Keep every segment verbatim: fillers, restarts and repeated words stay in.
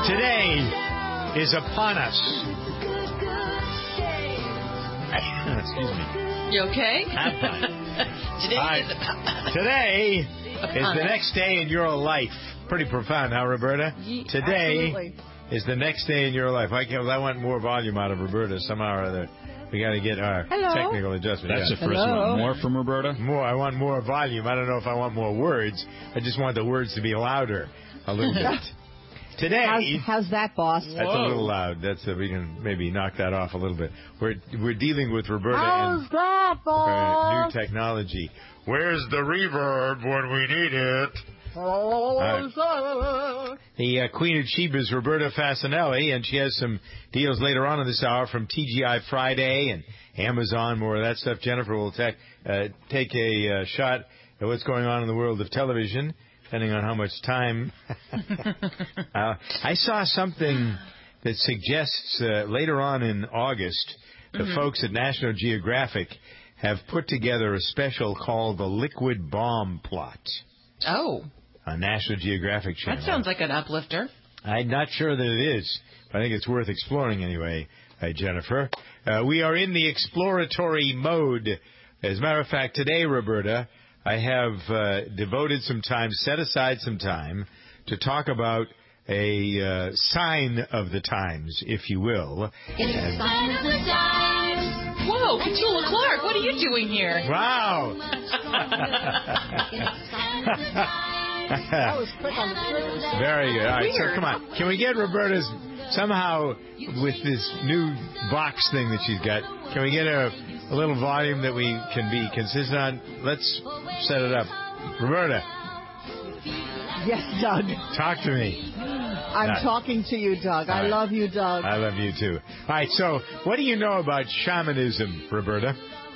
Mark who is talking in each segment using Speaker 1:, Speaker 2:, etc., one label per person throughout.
Speaker 1: Today is upon us. Excuse me.
Speaker 2: You okay?
Speaker 1: Today right. is upon Today is the next day in your life. Pretty profound, huh, Roberta?
Speaker 3: Ye-
Speaker 1: Today
Speaker 3: absolutely.
Speaker 1: is the next day in your life. I, can, I want more volume out of Roberta somehow or other. We got to get our
Speaker 3: Hello?
Speaker 1: technical adjustment.
Speaker 4: That's
Speaker 1: yeah.
Speaker 4: the first
Speaker 3: Hello?
Speaker 4: one. More from Roberta?
Speaker 1: More. I want more volume. I don't know if I want more words. I just want the words to be louder a little bit. Today,
Speaker 3: How's, how's that, boss?
Speaker 1: that's
Speaker 2: Whoa.
Speaker 1: a little loud. That's a, we can maybe knock that off a little bit. We're we're dealing with Roberta
Speaker 3: How's
Speaker 1: and
Speaker 3: that,
Speaker 1: uh,
Speaker 3: boss?
Speaker 1: new technology. Where's the reverb when we need it?
Speaker 3: Oh,
Speaker 1: The uh, Queen of Sheba is Roberta Fasanelli, and she has some deals later on in this hour from T G I Friday and Amazon, more of that stuff. Jennifer will tech, uh, take a uh, shot at what's going on in the world of television, depending on how much time. uh, I saw something that suggests uh, later on in August, the mm-hmm. folks at National Geographic have put together a special called the Liquid Bomb Plot.
Speaker 2: Oh.
Speaker 1: On National Geographic Channel.
Speaker 2: That sounds like an uplifter.
Speaker 1: I'm not sure that it is, but I think it's worth exploring anyway, uh, Jennifer. Uh, we are in the exploratory mode. As a matter of fact, today, Roberta, I have uh, devoted some time, set aside some time, to talk about a uh, sign of the times, if you will.
Speaker 5: It's a sign of the times.
Speaker 2: Whoa, Petula Clark, what are you doing here?
Speaker 1: Wow.
Speaker 3: that was quick on the trigger.
Speaker 1: Very good. All right,
Speaker 2: Weird.
Speaker 1: so come on. Can we get Roberta's, somehow, with this new box thing that she's got, can we get a, a little volume that we can be consistent on? Let's set it up. Roberta.
Speaker 3: Yes, Doug.
Speaker 1: Talk to me.
Speaker 3: I'm
Speaker 1: Nice.
Speaker 3: talking to you, Doug. I
Speaker 1: right.
Speaker 3: love you, Doug.
Speaker 1: I love you, too. All right, so what do you know about shamanism, Roberta?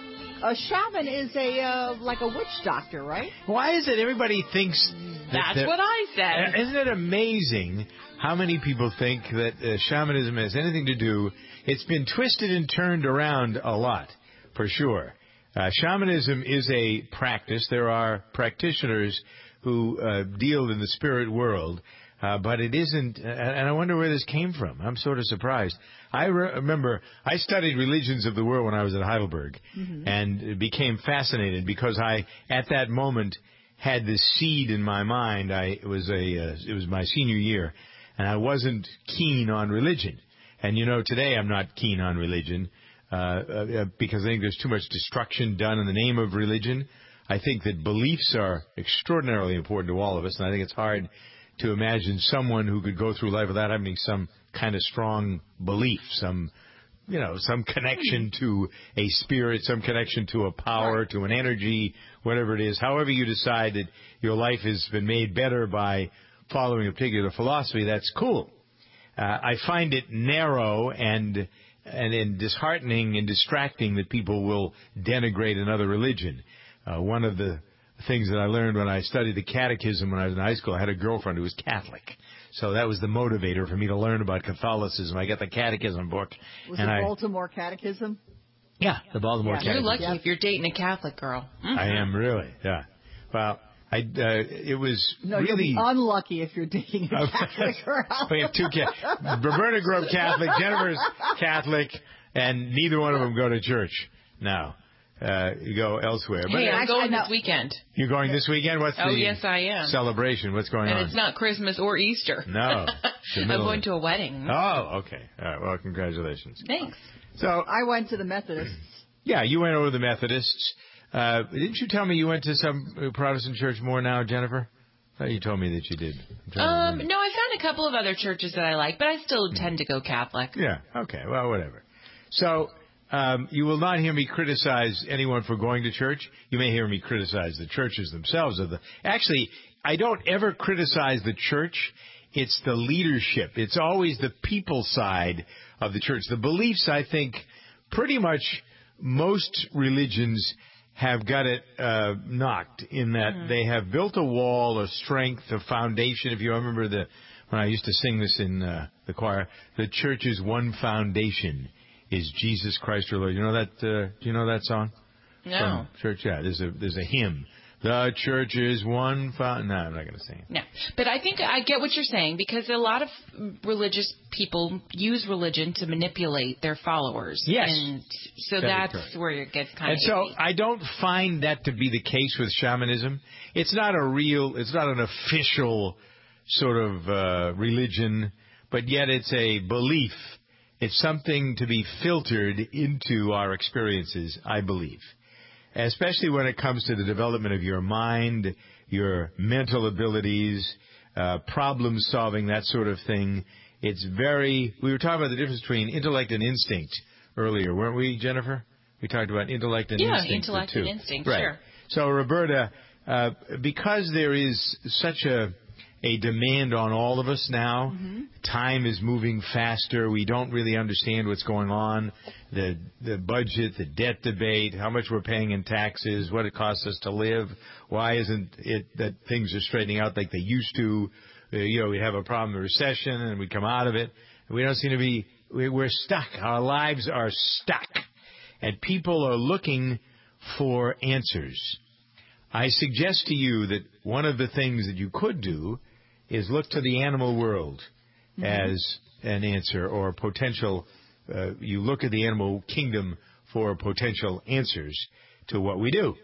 Speaker 3: A shaman is a uh, like a witch doctor, right?
Speaker 1: Why is it everybody thinks that...
Speaker 2: That's
Speaker 1: that,
Speaker 2: what I said.
Speaker 1: Isn't it amazing how many people think that uh, shamanism has anything to do... It's been twisted and turned around a lot, for sure. Uh, shamanism is a practice. There are practitioners who uh, deal in the spirit world, uh, but it isn't... Uh, and I wonder where this came from. I'm sort of surprised. I re- remember I studied religions of the world when I was at Heidelberg, mm-hmm. and became fascinated because I, at that moment, had this seed in my mind. I it was a uh, it was my senior year, and I wasn't keen on religion. And you know, today I'm not keen on religion uh, uh, because I think there's too much destruction done in the name of religion. I think that beliefs are extraordinarily important to all of us, and I think it's hard to imagine someone who could go through life without having some kind of strong belief, some, you know, some connection to a spirit, some connection to a power, right. to an energy, whatever it is. However you decide that your life has been made better by following a particular philosophy, that's cool. Uh, I find it narrow and, and and disheartening and distracting that people will denigrate another religion. Uh, one of the things that I learned when I studied the catechism when I was in high school, I had a girlfriend who was Catholic. So that was the motivator for me to learn about Catholicism. I got the catechism book.
Speaker 3: Was
Speaker 1: and
Speaker 3: it
Speaker 1: I,
Speaker 3: Baltimore Catechism?
Speaker 1: Yeah, the Baltimore
Speaker 3: Yeah.
Speaker 1: Catechism.
Speaker 2: You're lucky
Speaker 3: Yep.
Speaker 2: if you're dating a Catholic girl. Mm-hmm.
Speaker 1: I am really, yeah. Well, I uh, it was
Speaker 3: No,
Speaker 1: really...
Speaker 3: you'll be unlucky if you're dating a Catholic girl.
Speaker 1: We have two Ca- Roberta grew up Catholic, Jennifer's Catholic, and neither one of them go to church now. Uh, you go elsewhere.
Speaker 2: Hey,
Speaker 1: but
Speaker 2: I'm
Speaker 3: actually,
Speaker 2: going
Speaker 3: no.
Speaker 2: this weekend.
Speaker 1: You're going this weekend? What's
Speaker 2: Oh,
Speaker 1: the
Speaker 2: yes, I am.
Speaker 1: celebration? What's going
Speaker 2: And
Speaker 1: on?
Speaker 2: it's not Christmas or Easter.
Speaker 1: No.
Speaker 2: I'm going to a wedding.
Speaker 1: Oh, okay. All right. Well, congratulations.
Speaker 2: Thanks.
Speaker 1: So,
Speaker 3: I went to the Methodists.
Speaker 1: yeah, you went over to the Methodists. Uh, didn't you tell me you went to some Protestant church more now, Jennifer? I thought you told me that you did.
Speaker 2: Um, no, I found a couple of other churches that I like, but I still
Speaker 1: Hmm.
Speaker 2: tend to go Catholic.
Speaker 1: Yeah. Okay. Well, whatever. So, um, you will not hear me criticize anyone for going to church. You may hear me criticize the churches themselves. Of the Actually, I don't ever criticize the church. It's the leadership. It's always the people side of the church. The beliefs, I think, pretty much most religions have got it uh, knocked in that mm. they have built a wall, a strength, a foundation. If you remember the when I used to sing this in uh, the choir, the church's one foundation is Jesus Christ our Lord. You know that? Uh, do you know that song?
Speaker 2: No.
Speaker 1: From church, yeah. There's a there's a hymn. The church is one fountain. No, I'm not going to say it.
Speaker 2: No, but I think I get what you're saying, because a lot of religious people use religion to manipulate their followers.
Speaker 1: Yes.
Speaker 2: And so
Speaker 1: That is
Speaker 2: that's
Speaker 1: correct.
Speaker 2: where it gets kind
Speaker 1: And
Speaker 2: of
Speaker 1: so
Speaker 2: iffy.
Speaker 1: I don't find that to be the case with shamanism. It's not a real, it's not an official sort of uh, religion, but yet it's a belief. It's something to be filtered into our experiences, I believe. Especially when it comes to the development of your mind, your mental abilities, uh, problem solving, that sort of thing. It's very, we were talking about the difference between intellect and instinct earlier, weren't we, Jennifer? We talked about intellect and
Speaker 2: yeah,
Speaker 1: instinct.
Speaker 2: intellect
Speaker 1: too.
Speaker 2: and instinct,
Speaker 1: right.
Speaker 2: sure.
Speaker 1: So, Roberta, uh, because there is such a a demand on all of us now, mm-hmm. time is moving faster. We don't really understand what's going on. The the budget, the debt debate, how much we're paying in taxes, what it costs us to live. Why isn't it that things are straightening out like they used to? Uh, you know, we have a problem, a recession, and we come out of it. We don't seem to be, we, we're stuck. Our lives are stuck. And people are looking for answers. I suggest to you that one of the things that you could do is look to the animal world mm-hmm. as an answer or potential. Uh, you look at the animal kingdom for potential answers to what we do.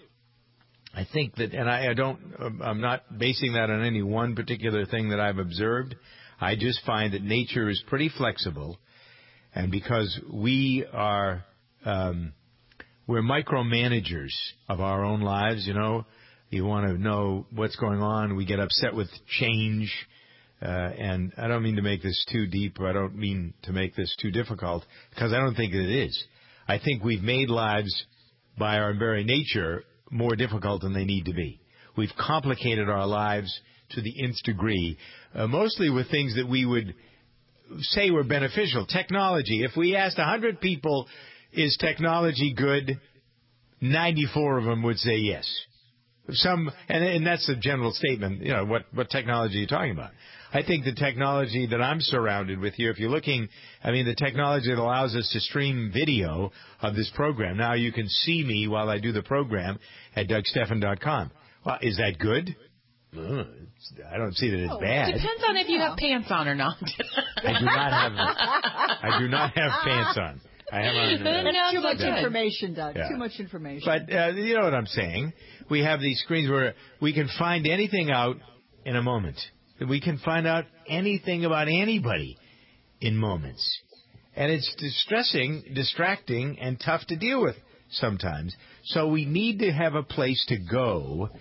Speaker 1: I think that, and I, I don't, I'm not basing that on any one particular thing that I've observed. I just find that nature is pretty flexible, and because we are, um, we're micromanagers of our own lives, you know. You want to know what's going on. We get upset with change. Uh, and I don't mean to make this too deep, or I don't mean to make this too difficult, because I don't think it is. I think we've made lives by our very nature more difficult than they need to be. We've complicated our lives to the nth degree, uh, mostly with things that we would say were beneficial. Technology. If we asked one hundred people, is technology good, ninety-four of them would say yes. Some, and, and that's a general statement, you know, what, what technology are you talking about? I think the technology that I'm surrounded with here, if you're looking, I mean, the technology that allows us to stream video of this program. Now you can see me while I do the program at Doug Stephan dot com. Well, is that good? Uh, I don't see that it's
Speaker 3: oh,
Speaker 1: bad.
Speaker 2: Depends on if you have pants on or not.
Speaker 1: I do not have, I do not have pants on. I have on, uh,
Speaker 3: That's too much
Speaker 2: good.
Speaker 3: information, Doug.
Speaker 1: Yeah.
Speaker 3: Too much information.
Speaker 1: But uh, you know what I'm saying. We have these screens where we can find anything out in a moment. We can find out anything about anybody in moments. And it's distressing, distracting, and tough to deal with sometimes. So we need to have a place to go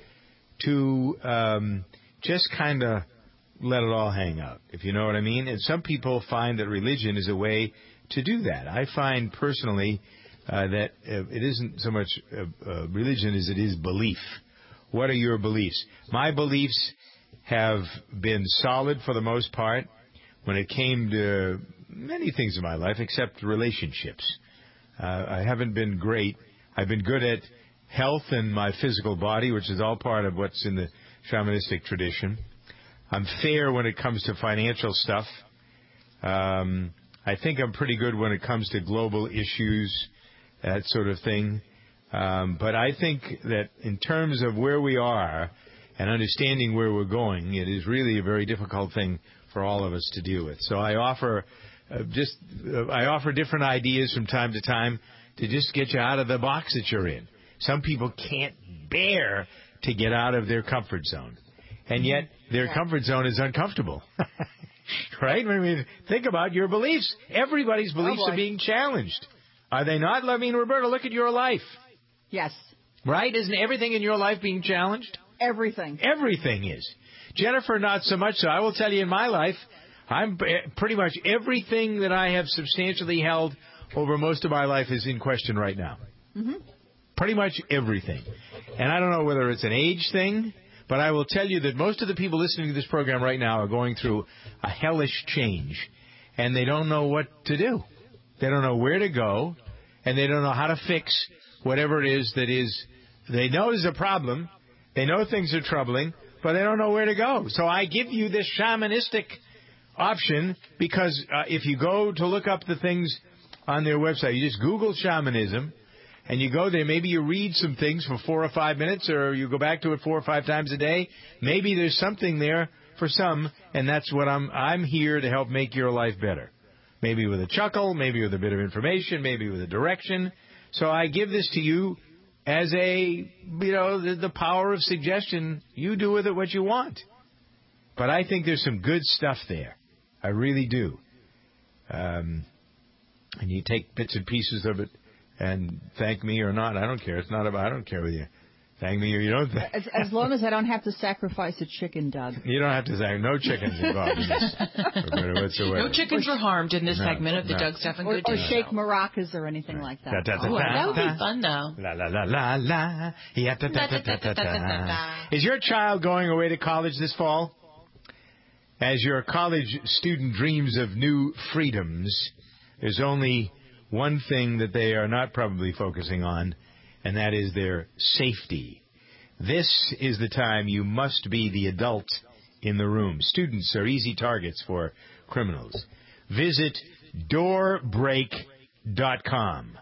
Speaker 1: to um, just kind of let it all hang out, if you know what I mean. And some people find that religion is a way to do that. I find personally uh, that uh, it isn't so much uh, uh, religion as it is belief. What are your beliefs? My beliefs have been solid for the most part when it came to many things in my life except relationships. Uh, I haven't been great. I've been good at health and my physical body, which is all part of what's in the shamanistic tradition. I'm fair when it comes to financial stuff. Um, I think I'm pretty good when it comes to global issues, that sort of thing. Um, but I think that in terms of where we are and understanding where we're going, it is really a very difficult thing for all of us to deal with. So I offer uh, just uh, I offer different ideas from time to time to just get you out of the box that you're in. Some people can't bear to get out of their comfort zone, and yet their yeah. comfort zone is uncomfortable. Right? I mean, think about your beliefs. Everybody's beliefs
Speaker 3: oh
Speaker 1: are being challenged. Are they not? I mean, Roberta, look at your life.
Speaker 3: Yes.
Speaker 1: Right? Isn't everything in your life being challenged?
Speaker 3: Everything.
Speaker 1: Everything is. Jennifer, not so much so. I will tell you in my life, I'm pretty much everything that I have substantially held over most of my life is in question right now.
Speaker 3: Mm-hmm.
Speaker 1: Pretty much everything. And I don't know whether it's an age thing, but I will tell you that most of the people listening to this program right now are going through a hellish change, and they don't know what to do. They don't know where to go, and they don't know how to fix whatever it is that is. They know there's a problem. They know things are troubling, but they don't know where to go. So I give you this shamanistic option because uh, if you go to look up the things on their website, you just Google shamanism, and you go there. Maybe you read some things for four or five minutes, or you go back to it four or five times a day. Maybe there's something there for some, and that's what I'm I'm here to help make your life better. Maybe with a chuckle, maybe with a bit of information, maybe with a direction. So I give this to you as a, you know, the, the power of suggestion. You do with it what you want. But I think there's some good stuff there. I really do. Um, and you take bits and pieces of it and thank me or not. I don't care. It's not about, I don't care with you. Thank me or you don't thank.
Speaker 3: As, as long as I don't have to sacrifice a chicken, Doug.
Speaker 1: You don't have to say no chickens involved in this. Whatsoever.
Speaker 2: No chickens were harmed in this
Speaker 1: No,
Speaker 2: segment of the
Speaker 1: no.
Speaker 2: Doug Stephan
Speaker 3: Or,
Speaker 2: Good
Speaker 3: or
Speaker 2: News
Speaker 3: shake
Speaker 2: Show.
Speaker 3: maracas or anything like that.
Speaker 1: Da, da, da,
Speaker 2: Oh,
Speaker 1: da,
Speaker 2: that would
Speaker 1: da.
Speaker 2: be fun, though.
Speaker 1: La la la la la. Yeah, da, da, da, da, da, da. Is your child going away to college this fall? As your college student dreams of new freedoms, there's only one thing that they are not probably focusing on, and that is their safety. This is the time you must be the adult in the room. Students are easy targets for criminals. Visit door break dot com.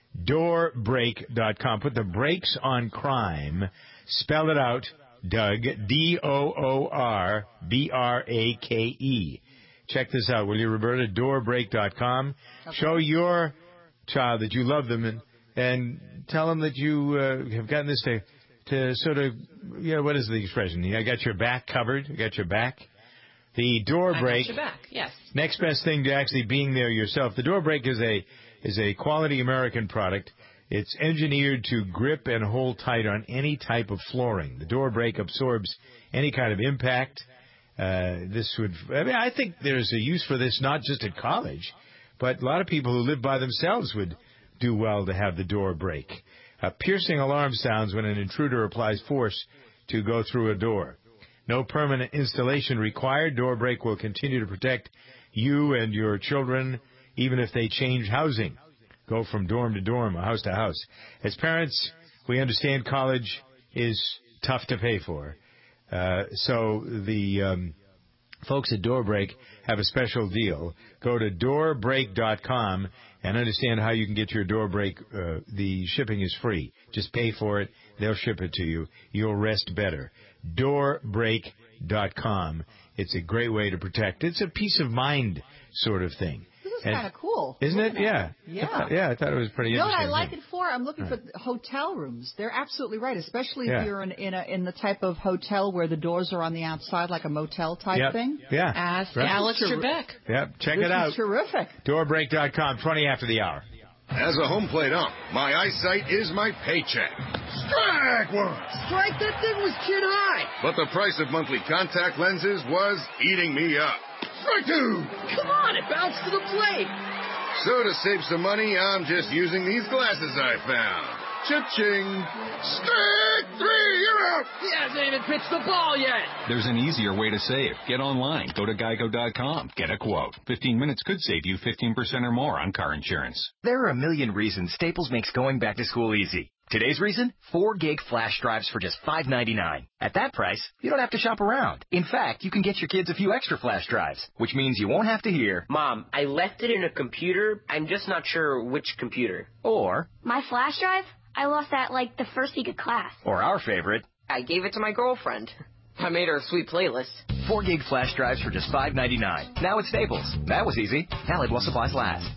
Speaker 1: door break dot com. Put the brakes on crime. Spell it out, Doug, D O O R B R A K E. Check this out, will you, Roberta? door break dot com. Okay. Show your child that you love them and, and tell them that you uh, have gotten this to, to sort of, you know, what is the expression? I got your back covered. I got your back. The door break.
Speaker 2: I got your back, yes.
Speaker 1: Next best thing to actually being there yourself. The door break is a is a quality American product. It's engineered to grip and hold tight on any type of flooring. The door break absorbs any kind of impact. Uh, this would, I mean, I think there's a use for this not just at college, but a lot of people who live by themselves would do well to have the door break. A piercing alarm sounds when an intruder applies force to go through a door. No permanent installation required. Door break will continue to protect you and your children even if they change housing. Go from dorm to dorm, house to house. As parents, we understand college is tough to pay for. Uh, so the um, folks at Doorbreak have a special deal. Go to door break dot com and understand how you can get your Doorbreak. Uh, the shipping is free. Just pay for it. They'll ship it to you. You'll rest better. door break dot com. It's a great way to protect. It's a peace of mind sort of thing.
Speaker 3: This is kind of cool.
Speaker 1: Isn't it? Yeah.
Speaker 3: Yeah.
Speaker 1: I thought, yeah, I thought it was pretty
Speaker 3: you
Speaker 1: interesting.
Speaker 3: You know what I like it for? I'm looking right. for hotel rooms. They're absolutely right, especially
Speaker 1: yeah.
Speaker 3: if you're in in, a, in the type of hotel where the doors are on the outside, like a motel type
Speaker 1: yep.
Speaker 3: thing.
Speaker 1: Yeah.
Speaker 2: Ask
Speaker 1: right.
Speaker 2: Alex Trebek.
Speaker 1: Yep. Check
Speaker 3: this
Speaker 1: it out.
Speaker 3: Is terrific.
Speaker 1: door break dot com, twenty after the hour.
Speaker 4: As a home plate ump, my eyesight is my paycheck. Strike one!
Speaker 6: Strike, that thing was chin high!
Speaker 4: But the price of monthly contact lenses was eating me up. Strike two!
Speaker 6: Come on, it bounced to the plate!
Speaker 4: So to save some money, I'm just using these glasses I found. Cha-ching! Strike three, you're out!
Speaker 6: He hasn't even pitched the ball yet!
Speaker 7: There's an easier way to save. Get online. Go to geico dot com. Get a quote. fifteen minutes could save you fifteen percent or more on car insurance.
Speaker 8: There are a million reasons Staples makes going back to school easy. Today's reason? four gig flash drives for just five ninety-nine. At that price, you don't have to shop around. In fact, you can get your kids a few extra flash drives, which means you won't have to hear,
Speaker 9: Mom, I left it in a computer. I'm just not sure which computer.
Speaker 8: Or,
Speaker 5: my flash drive? I lost that like the first week of class.
Speaker 8: Or our favorite,
Speaker 9: I gave it to my girlfriend. I made her a sweet playlist.
Speaker 8: four gig flash drives for just five ninety-nine. Now at Staples. That was easy. Valid while supplies last.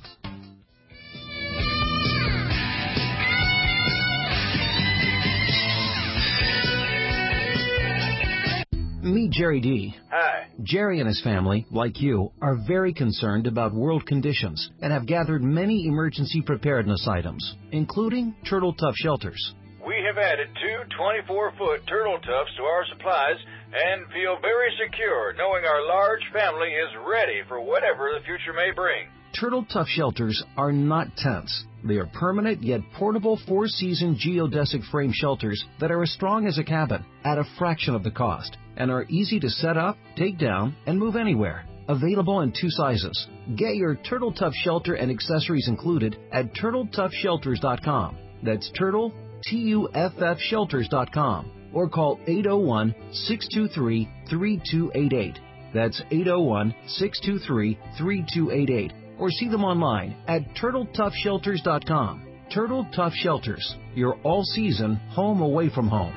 Speaker 10: Meet Jerry D.
Speaker 11: Hi.
Speaker 10: Jerry and his family, like you, are very concerned about world conditions and have gathered many emergency preparedness items, including Turtle Tough shelters.
Speaker 11: We have added two twenty-four foot Turtle Toughs to our supplies and feel very secure knowing our large family is ready for whatever the future may bring.
Speaker 10: Turtle Tough shelters are not tents. They are permanent yet portable four-season geodesic frame shelters that are as strong as a cabin at a fraction of the cost and are easy to set up, take down, and move anywhere. Available in two sizes. Get your Turtle Tough shelter and accessories included at turtle tough shelters dot com. That's Turtle, T U F F shelters dot com. Or call eight oh one, six two three, three two eight eight. That's eight oh one, six two three, three two eight eight. Or see them online at turtle tough shelters dot com. Turtle Tough Shelters, your all-season home away from home.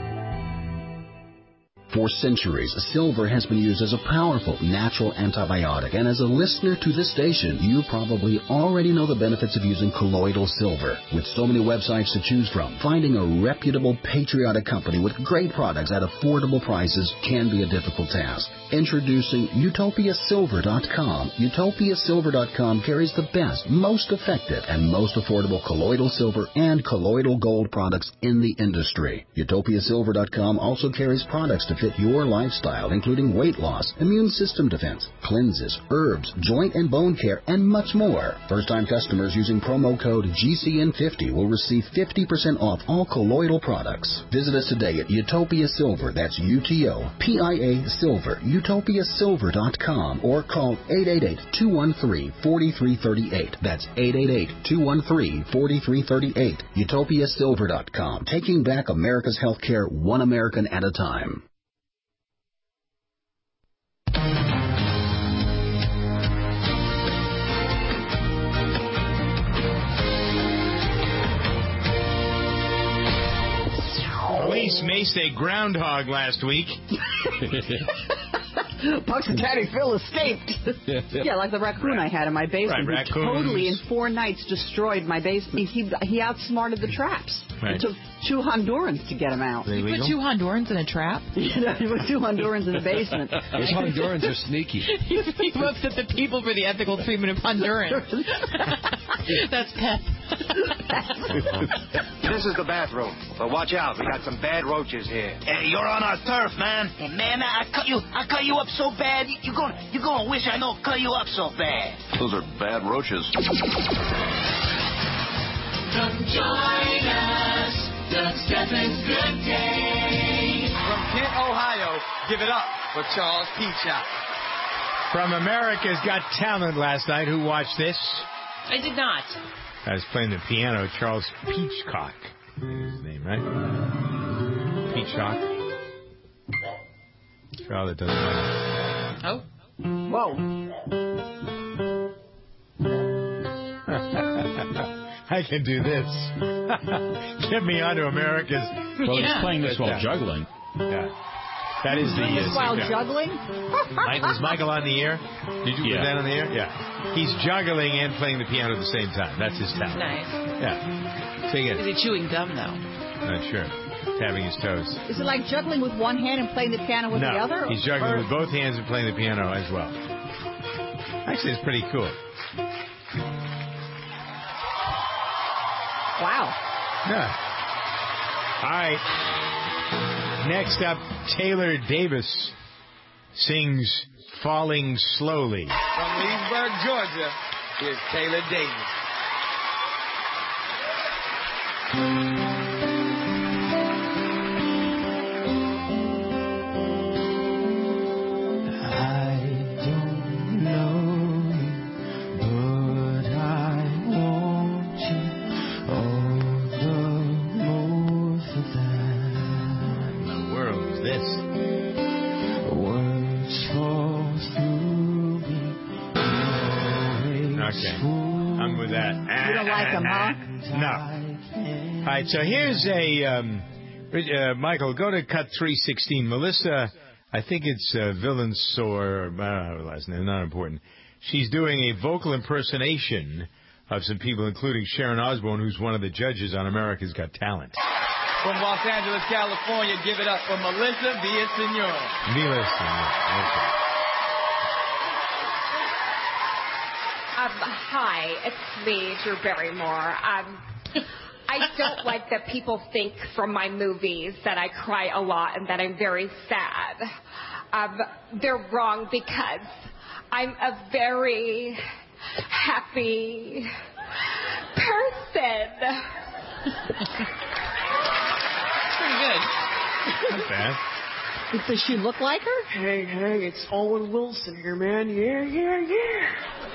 Speaker 12: For centuries, silver has been used as a powerful natural antibiotic, and as a listener to this station, you probably already know the benefits of using colloidal silver. With so many websites to choose from, finding a reputable, patriotic company with great products at affordable prices can be a difficult task. Introducing Utopia Silver dot com. Utopia Silver dot com carries the best, most effective, and most affordable colloidal silver and colloidal gold products in the industry. Utopia Silver dot com also carries products to fit your lifestyle, including weight loss, immune system defense, cleanses, herbs, joint and bone care, and much more. First-time customers using promo code G C N fifty will receive fifty percent off all colloidal products. Visit us today at Utopia Silver, that's U T O P I A Silver, Utopia Silver dot com, or call eight eight eight, two one three, four three three eight. That's eight eight eight, two one three, four three three eight. Utopia Silver dot com, taking back America's healthcare one American at a time.
Speaker 1: Police maced a groundhog last week.
Speaker 3: Punxsutawney Phil escaped. Yeah, like the raccoon I had in my basement.
Speaker 1: Right,
Speaker 3: He totally, in four nights, destroyed my basement. He he outsmarted the traps.
Speaker 1: Right.
Speaker 3: It took two Hondurans to get him out.
Speaker 2: You put two Hondurans in a trap?
Speaker 3: You know, he put two Hondurans in the basement.
Speaker 13: Those Hondurans are sneaky.
Speaker 2: he, he works at the People for the Ethical Treatment of Hondurans. That's Pep.
Speaker 14: This is the bathroom, but watch out. We got some bad roaches here.
Speaker 15: Hey, you're on our turf, man. Hey, man, I cut you. I cut you up so bad. You, you gonna you gonna wish I don't cut you up so bad.
Speaker 16: Those are bad roaches.
Speaker 17: Come join us. Doug Steffens Good Day.
Speaker 6: From Kent, Ohio, give it up for Charles Peacock.
Speaker 1: From America's Got Talent last night, who watched this?
Speaker 2: I did not.
Speaker 1: I was playing the piano. Charles Peachcock is his name, right? Peachcock. Charles that doesn't know.
Speaker 2: Oh.
Speaker 3: Whoa.
Speaker 1: I can do this. Get me onto America's.
Speaker 13: Well,
Speaker 2: Yeah.
Speaker 13: he's playing this while juggling.
Speaker 1: Yeah. That is the. Uh,
Speaker 3: While
Speaker 1: signal.
Speaker 3: juggling?
Speaker 1: Mike, was Michael on the air? Did you
Speaker 13: Yeah.
Speaker 1: put that on the air? Yeah. He's juggling and playing the piano at the same time. That's his talent.
Speaker 2: Nice.
Speaker 1: Yeah. Say
Speaker 2: Is
Speaker 1: it.
Speaker 2: he chewing gum, though?
Speaker 1: Not sure. Tapping his toes.
Speaker 3: Is it like juggling with one hand and playing the piano with
Speaker 1: no,
Speaker 3: the other?
Speaker 1: he's juggling
Speaker 3: Or-
Speaker 1: with both hands and playing the piano as well. Actually, it's pretty cool.
Speaker 3: Wow.
Speaker 1: Yeah. All right. Next up, Taylor Davis sings Falling Slowly.
Speaker 6: From Leesburg, Georgia, here's Taylor Davis.
Speaker 1: No. All right, so here's a, um, uh, Michael, go to cut three sixteen. Melissa, I think it's uh, Villansor, I don't know her last name, not important. She's doing a vocal impersonation of some people, including Sharon Osbourne, who's one of the judges on America's Got Talent.
Speaker 6: From Los Angeles, California, give it up for Melissa Villasenor.
Speaker 1: Villasenor, okay.
Speaker 18: Um, hi, it's me, Drew Barrymore. Um, I don't like that people think from my movies that I cry a lot and that I'm very sad. Um, they're wrong because I'm a very happy person.
Speaker 2: Pretty good.
Speaker 1: Not bad.
Speaker 3: Does she look like her?
Speaker 6: Hey, hey, it's Owen Wilson here, man. Yeah, yeah, yeah.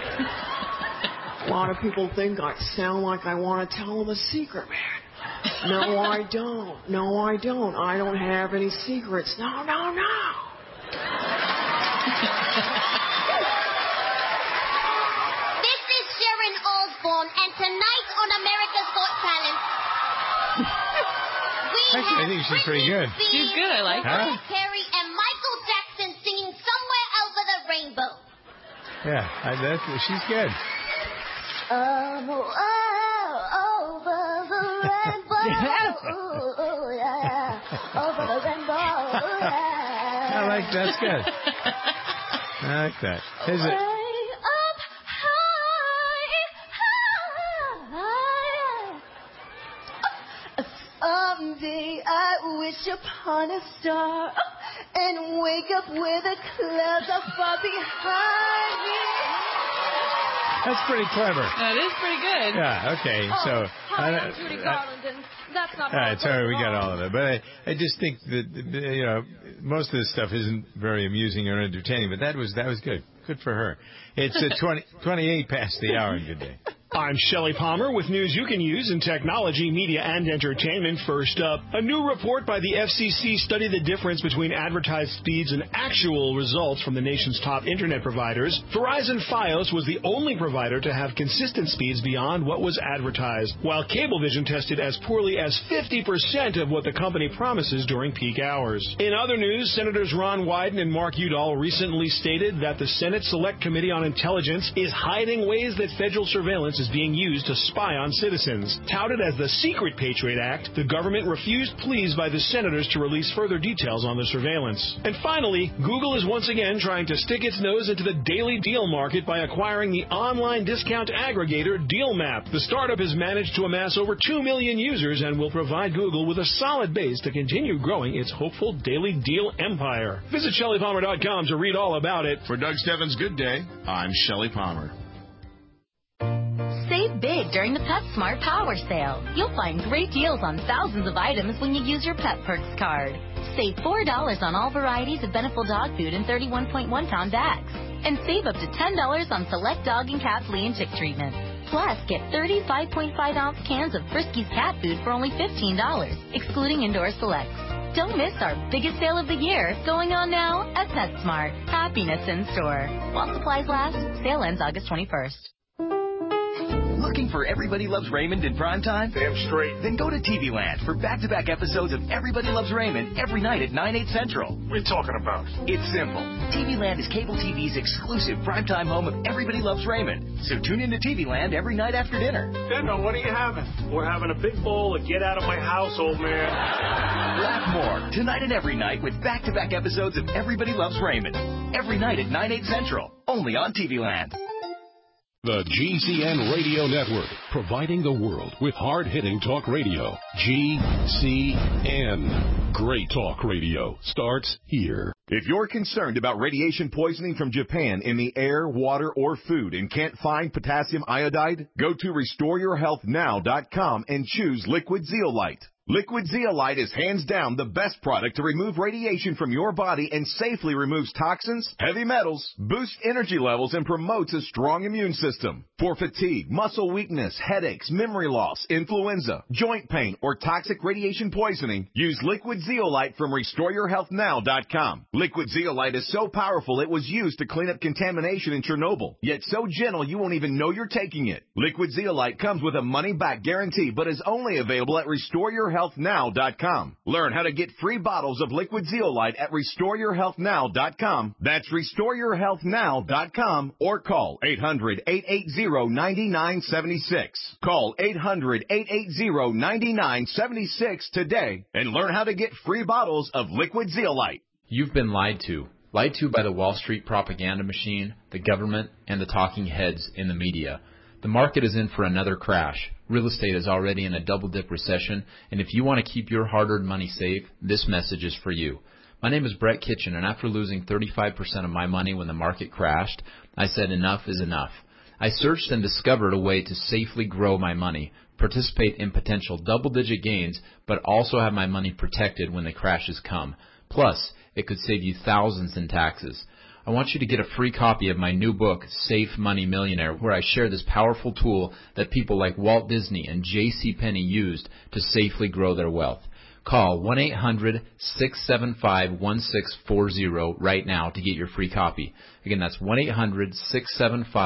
Speaker 6: A lot of people think I sound like I want to tell them a secret, man. No, I don't. No, I don't. I don't have any secrets. No, no, no.
Speaker 19: This is Sharon Osbourne, and tonight on America's
Speaker 16: Got Talent. We
Speaker 1: Actually,
Speaker 16: have
Speaker 1: I think she's pretty good.
Speaker 16: Britney
Speaker 2: She's good, I like
Speaker 1: her.
Speaker 16: Mariah Carey and Michael Jackson singing Somewhere Over the Rainbow.
Speaker 1: Yeah, I, that's, she's good.
Speaker 16: Oh, oh, over the rainbow. Oh, yeah. Over the rainbow. Yeah.
Speaker 1: I like that's good. I like that. Is it?
Speaker 16: Way up high, high. Someday I wish upon a star and wake up where the clouds are far behind me.
Speaker 1: That's pretty clever.
Speaker 2: That is pretty good.
Speaker 1: Yeah, okay.
Speaker 18: Oh,
Speaker 1: So,
Speaker 18: hi,
Speaker 1: I,
Speaker 18: I'm Judy Garland, and that's not
Speaker 1: all
Speaker 18: how
Speaker 1: right,
Speaker 18: it
Speaker 1: sorry,
Speaker 18: goes
Speaker 1: we got
Speaker 18: wrong.
Speaker 1: all of it. But I, I just think that, you know, most of this stuff isn't very amusing or entertaining, but that was that was good. Good for her. It's uh, twenty, twenty-eight past the hour, and good day.
Speaker 19: I'm Shelley Palmer with news you can use in technology, media, and entertainment. First up, a new report by the F C C studied the difference between advertised speeds and actual results from the nation's top internet providers. Verizon Fios was the only provider to have consistent speeds beyond what was advertised, while Cablevision tested as poorly as fifty percent of what the company promises during peak hours. In other news, Senators Ron Wyden and Mark Udall recently stated that the Senate Select Committee on Intelligence is hiding ways that federal surveillance is being used to spy on citizens. Touted as the Secret Patriot Act, the government refused pleas by the senators to release further details on the surveillance. And finally, Google is once again trying to stick its nose into the daily deal market by acquiring the online discount aggregator DealMap. The startup has managed to amass over two million users and will provide Google with a solid base to continue growing its hopeful daily deal empire. Visit Shelley Palmer dot com to read all about it.
Speaker 20: For Doug Stebbins' Good Day, I'm Shelley Palmer.
Speaker 21: Save big during the PetSmart Power Sale. You'll find great deals on thousands of items when you use your Pet Perks card. Save four dollars on all varieties of Beneful dog food and thirty-one point one pound bags. And save up to ten dollars on select dog and cat flea and tick treatment. Plus, get thirty-five point five ounce cans of Friskies cat food for only fifteen dollars, excluding indoor selects. Don't miss our biggest sale of the year, going on now at PetSmart. Happiness in store. While supplies last, sale ends August twenty-first.
Speaker 8: Looking for Everybody Loves Raymond in primetime?
Speaker 19: Damn straight.
Speaker 8: Then go to T V Land for back-to-back episodes of Everybody Loves Raymond every night at nine, eight Central.
Speaker 19: What are you talking about?
Speaker 8: It's simple. T V Land is cable T V's exclusive primetime home of Everybody Loves Raymond. So tune in to T V Land every night after dinner.
Speaker 19: Deno, what are you having? We're having a big bowl of Get Out of My House, old man.
Speaker 8: Laugh more tonight and every night with back-to-back episodes of Everybody Loves Raymond. Every night at nine, eight Central. Only on T V Land.
Speaker 22: The G C N Radio Network, providing the world with hard-hitting talk radio. G C N. Great talk radio starts here.
Speaker 23: If you're concerned about radiation poisoning from Japan in the air, water, or food and can't find potassium iodide, go to restore your health now dot com and choose Liquid Zeolite. Liquid Zeolite is hands down the best product to remove radiation from your body and safely removes toxins, heavy metals, boosts energy levels, and promotes a strong immune system. For fatigue, muscle weakness, headaches, memory loss, influenza, joint pain, or toxic radiation poisoning, use Liquid Zeolite from restore your health now dot com. Liquid Zeolite is so powerful it was used to clean up contamination in Chernobyl, yet so gentle you won't even know you're taking it. Liquid Zeolite comes with a money-back guarantee, but is only available at restore your health now dot com. Learn how to get free bottles of Liquid Zeolite at restore your health now dot com. That's restore your health now dot com or call eight hundred, eight eight zero, nine nine seven six. Call eight hundred, eight eight zero, nine nine seven six today and learn how to get free bottles of Liquid Zeolite.
Speaker 24: You've been lied to. Lied to by the Wall Street propaganda machine, the government, and the talking heads in the media. The market is in for another crash. Real estate is already in a double-dip recession, and if you want to keep your hard-earned money safe, this message is for you. My name is Brett Kitchen, and after losing thirty-five percent of my money when the market crashed, I said enough is enough. I searched and discovered a way to safely grow my money, participate in potential double-digit gains, but also have my money protected when the crashes come. Plus, it could save you thousands in taxes. I want you to get a free copy of my new book, Safe Money Millionaire, where I share this powerful tool that people like Walt Disney and J C Penney used to safely grow their wealth. Call one eight hundred, six seven five, one six four zero right now to get your free copy. Again, that's one eight hundred, six seven five,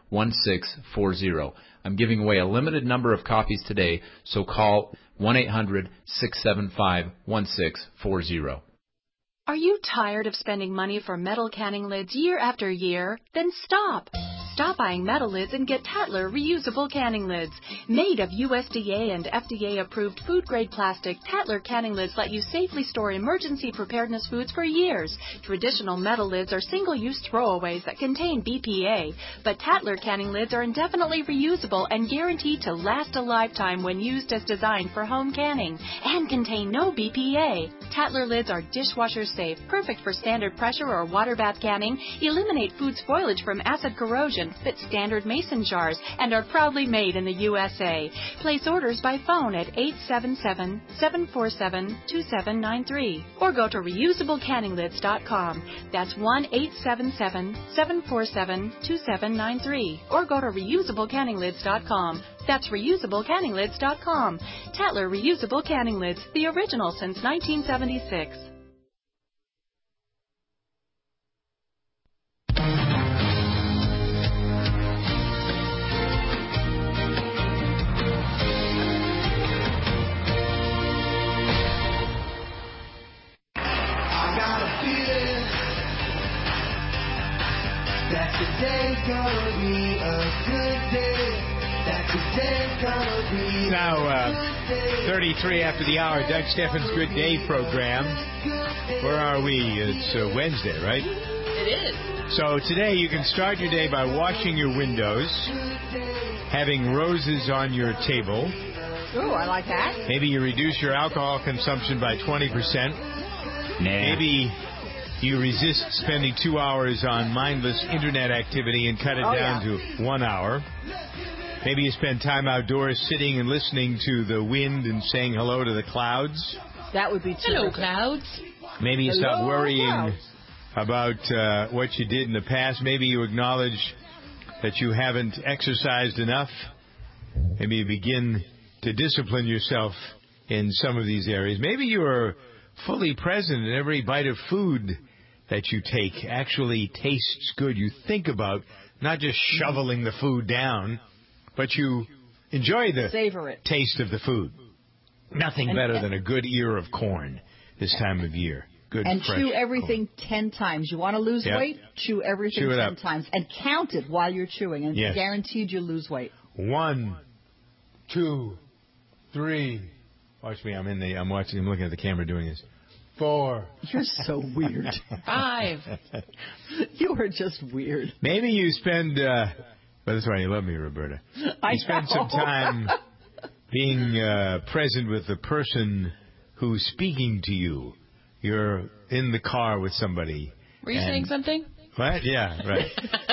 Speaker 24: one six four zero. I'm giving away a limited number of copies today, so call one eight hundred six seven five one six four zero.
Speaker 4: Are you tired of spending money for metal canning lids year after year? Then stop. Stop buying metal lids and get Tatler reusable canning lids. Made of U S D A and F D A-approved food-grade plastic, Tatler canning lids let you safely store emergency preparedness foods for years. Traditional metal lids are single-use throwaways that contain B P A, but Tatler canning lids are indefinitely reusable and guaranteed to last a lifetime when used as designed for home canning, and contain no B P A. Tatler lids are dishwasher safe, perfect for standard pressure or water bath canning, eliminate food spoilage from acid corrosion, fit standard mason jars, and are proudly made in the U S A. Place orders by phone at eight seven seven, seven four seven, two seven nine three or go to reusable canning lids dot com. That's one eight seven seven, seven four seven, two seven nine three or go to reusable canning lids dot com. That's reusable canning lids dot com. Tatler Reusable Canning Lids, the original since nineteen seventy-six.
Speaker 17: That today's gonna be a good day. That today's gonna be
Speaker 1: now uh, thirty-three after the hour. Doug Steffens' Good Day program. Where are we? It's uh, Wednesday, right?
Speaker 2: It is.
Speaker 1: So today you can start your day by washing your windows, having roses on your table.
Speaker 3: Ooh, I like that.
Speaker 1: Maybe you reduce your alcohol consumption by twenty percent.
Speaker 14: Nah.
Speaker 1: Maybe you resist spending two hours on mindless internet activity and cut it
Speaker 3: oh,
Speaker 1: down
Speaker 3: yeah.
Speaker 1: to one hour. Maybe you spend time outdoors sitting and listening to the wind and saying hello to the clouds.
Speaker 3: That would be too
Speaker 2: Hello, clouds.
Speaker 1: Maybe you
Speaker 3: hello,
Speaker 1: stop worrying
Speaker 3: clouds.
Speaker 1: about uh, what you did in the past. Maybe you acknowledge that you haven't exercised enough. Maybe you begin to discipline yourself in some of these areas. Maybe you are fully present in every bite of food that you take actually tastes good. You think about not just shoveling the food down, but you enjoy the
Speaker 3: Savor it.
Speaker 1: taste of the food. Nothing
Speaker 3: and,
Speaker 1: better
Speaker 3: and,
Speaker 1: than a good ear of corn this time of year. Good
Speaker 3: and
Speaker 1: fresh
Speaker 3: chew everything
Speaker 1: corn.
Speaker 3: ten times. You want to lose
Speaker 1: yep.
Speaker 3: weight? Chew everything
Speaker 1: chew
Speaker 3: ten
Speaker 1: up.
Speaker 3: times. And count it while you're chewing, and
Speaker 1: yes.
Speaker 3: it's guaranteed you'll lose weight.
Speaker 1: One, two, three. Watch me. I'm in the. I'm watching. I'm looking at the camera doing this. Four.
Speaker 3: You're so weird.
Speaker 2: Five.
Speaker 3: You are just weird.
Speaker 1: Maybe you spend. Uh, well, that's why you love me, Roberta. You
Speaker 3: I
Speaker 1: spend
Speaker 3: know.
Speaker 1: some time being uh, present with the person who's speaking to you. You're in the car with somebody.
Speaker 2: Were you saying something?
Speaker 1: What? Yeah, right.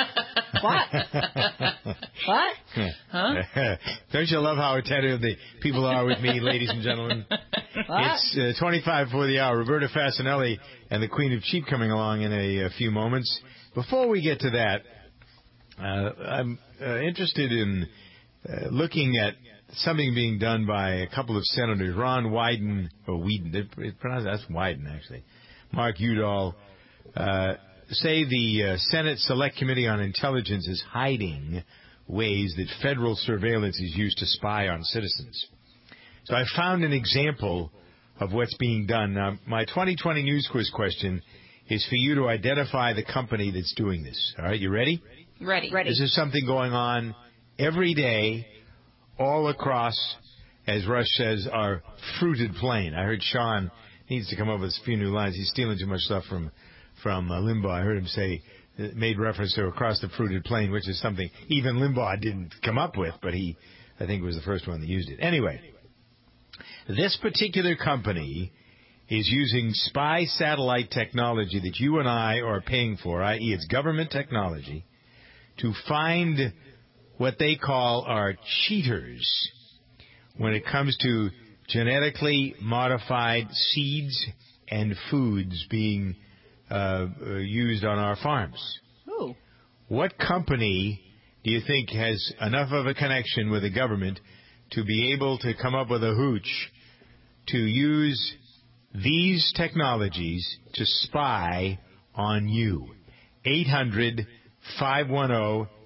Speaker 3: What? What?
Speaker 2: Huh?
Speaker 1: Don't you love how attentive the people are with me, ladies and gentlemen?
Speaker 3: What?
Speaker 1: It's uh, twenty-five for the hour. Roberta Fasanelli and the Queen of Cheap coming along in a, a few moments. Before we get to that, uh, I'm uh, interested in uh, looking at something being done by a couple of senators, Ron Wyden, or Whedon, it, it pronounced, that's Wyden actually, Mark Udall, uh, say the uh, Senate Select Committee on Intelligence is hiding ways that federal surveillance is used to spy on citizens. So I found an example of what's being done. Now, my twenty twenty News Quiz question is for you to identify the company that's doing this. All right, you ready?
Speaker 2: Ready.
Speaker 3: Ready.
Speaker 1: This is something going on every day all across, as Rush says, our fruited plain. I heard Sean needs to come up with a few new lines. He's stealing too much stuff from from uh, Limbaugh. I heard him say, made reference to across the fruited plain, which is something even Limbaugh didn't come up with, but he, I think, was the first one that used it. Anyway, this particular company is using spy satellite technology that you and I are paying for, that is it's government technology, to find what they call are cheaters when it comes to genetically modified seeds and foods being uh, used on our farms.
Speaker 3: Ooh.
Speaker 1: What company do you think has enough of a connection with the government to be able to come up with a hooch to use these technologies to spy on you? eight hundred, five one zero,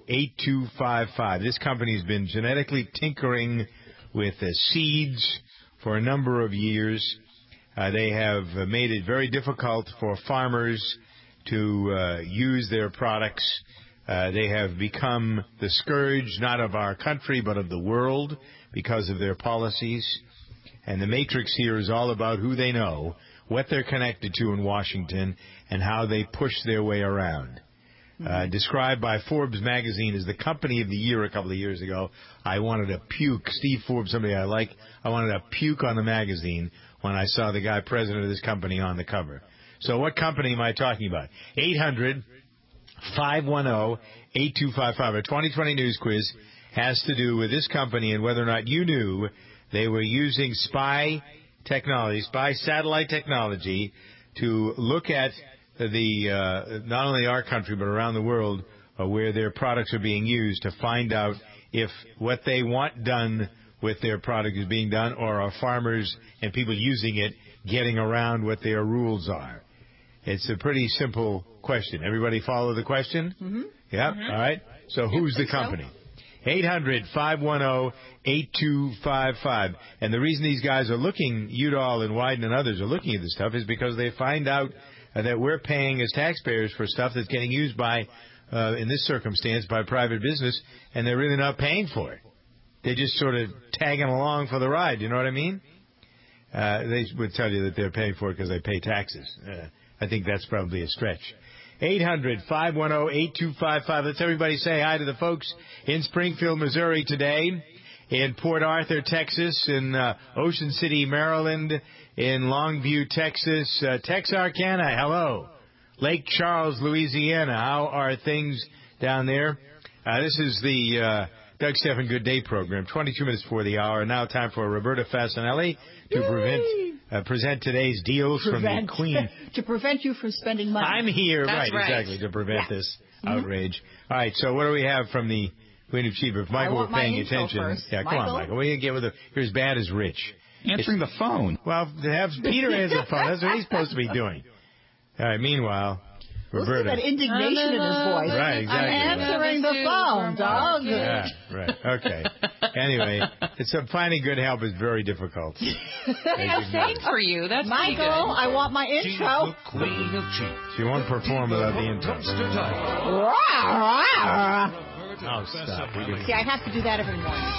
Speaker 1: eight two five five. This company has been genetically tinkering with uh, seeds for a number of years. Uh, they have uh, made it very difficult for farmers to uh, use their products. Uh, they have become the scourge not of our country but of the world because of their policies. And the matrix here is all about who they know, what they're connected to in Washington, and how they push their way around. Uh, described by Forbes magazine as the company of the year a couple of years ago. I wanted to puke. Steve Forbes, somebody I like, I wanted to puke on the magazine when I saw the guy president of this company on the cover. So what company am I talking about? eight hundred, five one zero, eight two five five. Our twenty twenty news quiz has to do with this company and whether or not you knew they were using spy technology, spy satellite technology, to look at the uh, not only our country but around the world uh, where their products are being used to find out if what they want done with their product is being done, or are farmers and people using it getting around what their rules are. It's a pretty simple question. Everybody follow the question?
Speaker 3: Mm-hmm.
Speaker 1: Yep.
Speaker 3: Mm-hmm.
Speaker 1: All right. So who's the company? So. eight hundred, five one zero, eight two five five. And the reason these guys are looking, Udall and Wyden and others are looking at this stuff, is because they find out uh, that we're paying as taxpayers for stuff that's getting used by, uh, in this circumstance, by private business, and they're really not paying for it. They're just sort of tagging along for the ride. You know what I mean? Uh, they would tell you that they're paying for it because they pay taxes. Uh, I think that's probably a stretch. eight hundred, five one zero, eight two five five. Let's everybody say hi to the folks in Springfield, Missouri today, in Port Arthur, Texas, in uh, Ocean City, Maryland, in Longview, Texas, uh, Texarkana, hello. Lake Charles, Louisiana, how are things down there? Uh, this is the uh, Doug Stephan Good Day program, twenty-two minutes before the hour. Now time for Roberta Fasanelli to prevent, uh, present today's deals
Speaker 3: prevent,
Speaker 1: from the Queen.
Speaker 3: To prevent you from spending money.
Speaker 1: I'm here,
Speaker 3: That's
Speaker 1: right,
Speaker 3: right,
Speaker 1: exactly, to prevent
Speaker 3: yeah.
Speaker 1: this outrage. Mm-hmm. All right, so what do we have from the Queen of Sheba? If Michael were paying attention.
Speaker 3: First.
Speaker 1: Yeah, come
Speaker 3: Michael?
Speaker 1: on, Michael. What do you get with a, you're as bad as Rich.
Speaker 13: Answering
Speaker 1: it's,
Speaker 13: the phone.
Speaker 1: Well, to have Peter answer the phone, that's what he's supposed to be doing. All right, meanwile, Roberta.
Speaker 3: Listen to that indignation in his voice.
Speaker 1: Right, exactly.
Speaker 3: I'm answering the phone, dog.
Speaker 1: Yeah, right. Okay. Anyway, it's a, finding good help is very difficult.
Speaker 2: I'm saying for you. That's
Speaker 3: Michael, I want my intro.
Speaker 17: Queen of Cheap.
Speaker 1: She won't perform without the intro. Oh, stop. We can...
Speaker 3: See, I have to do that every morning.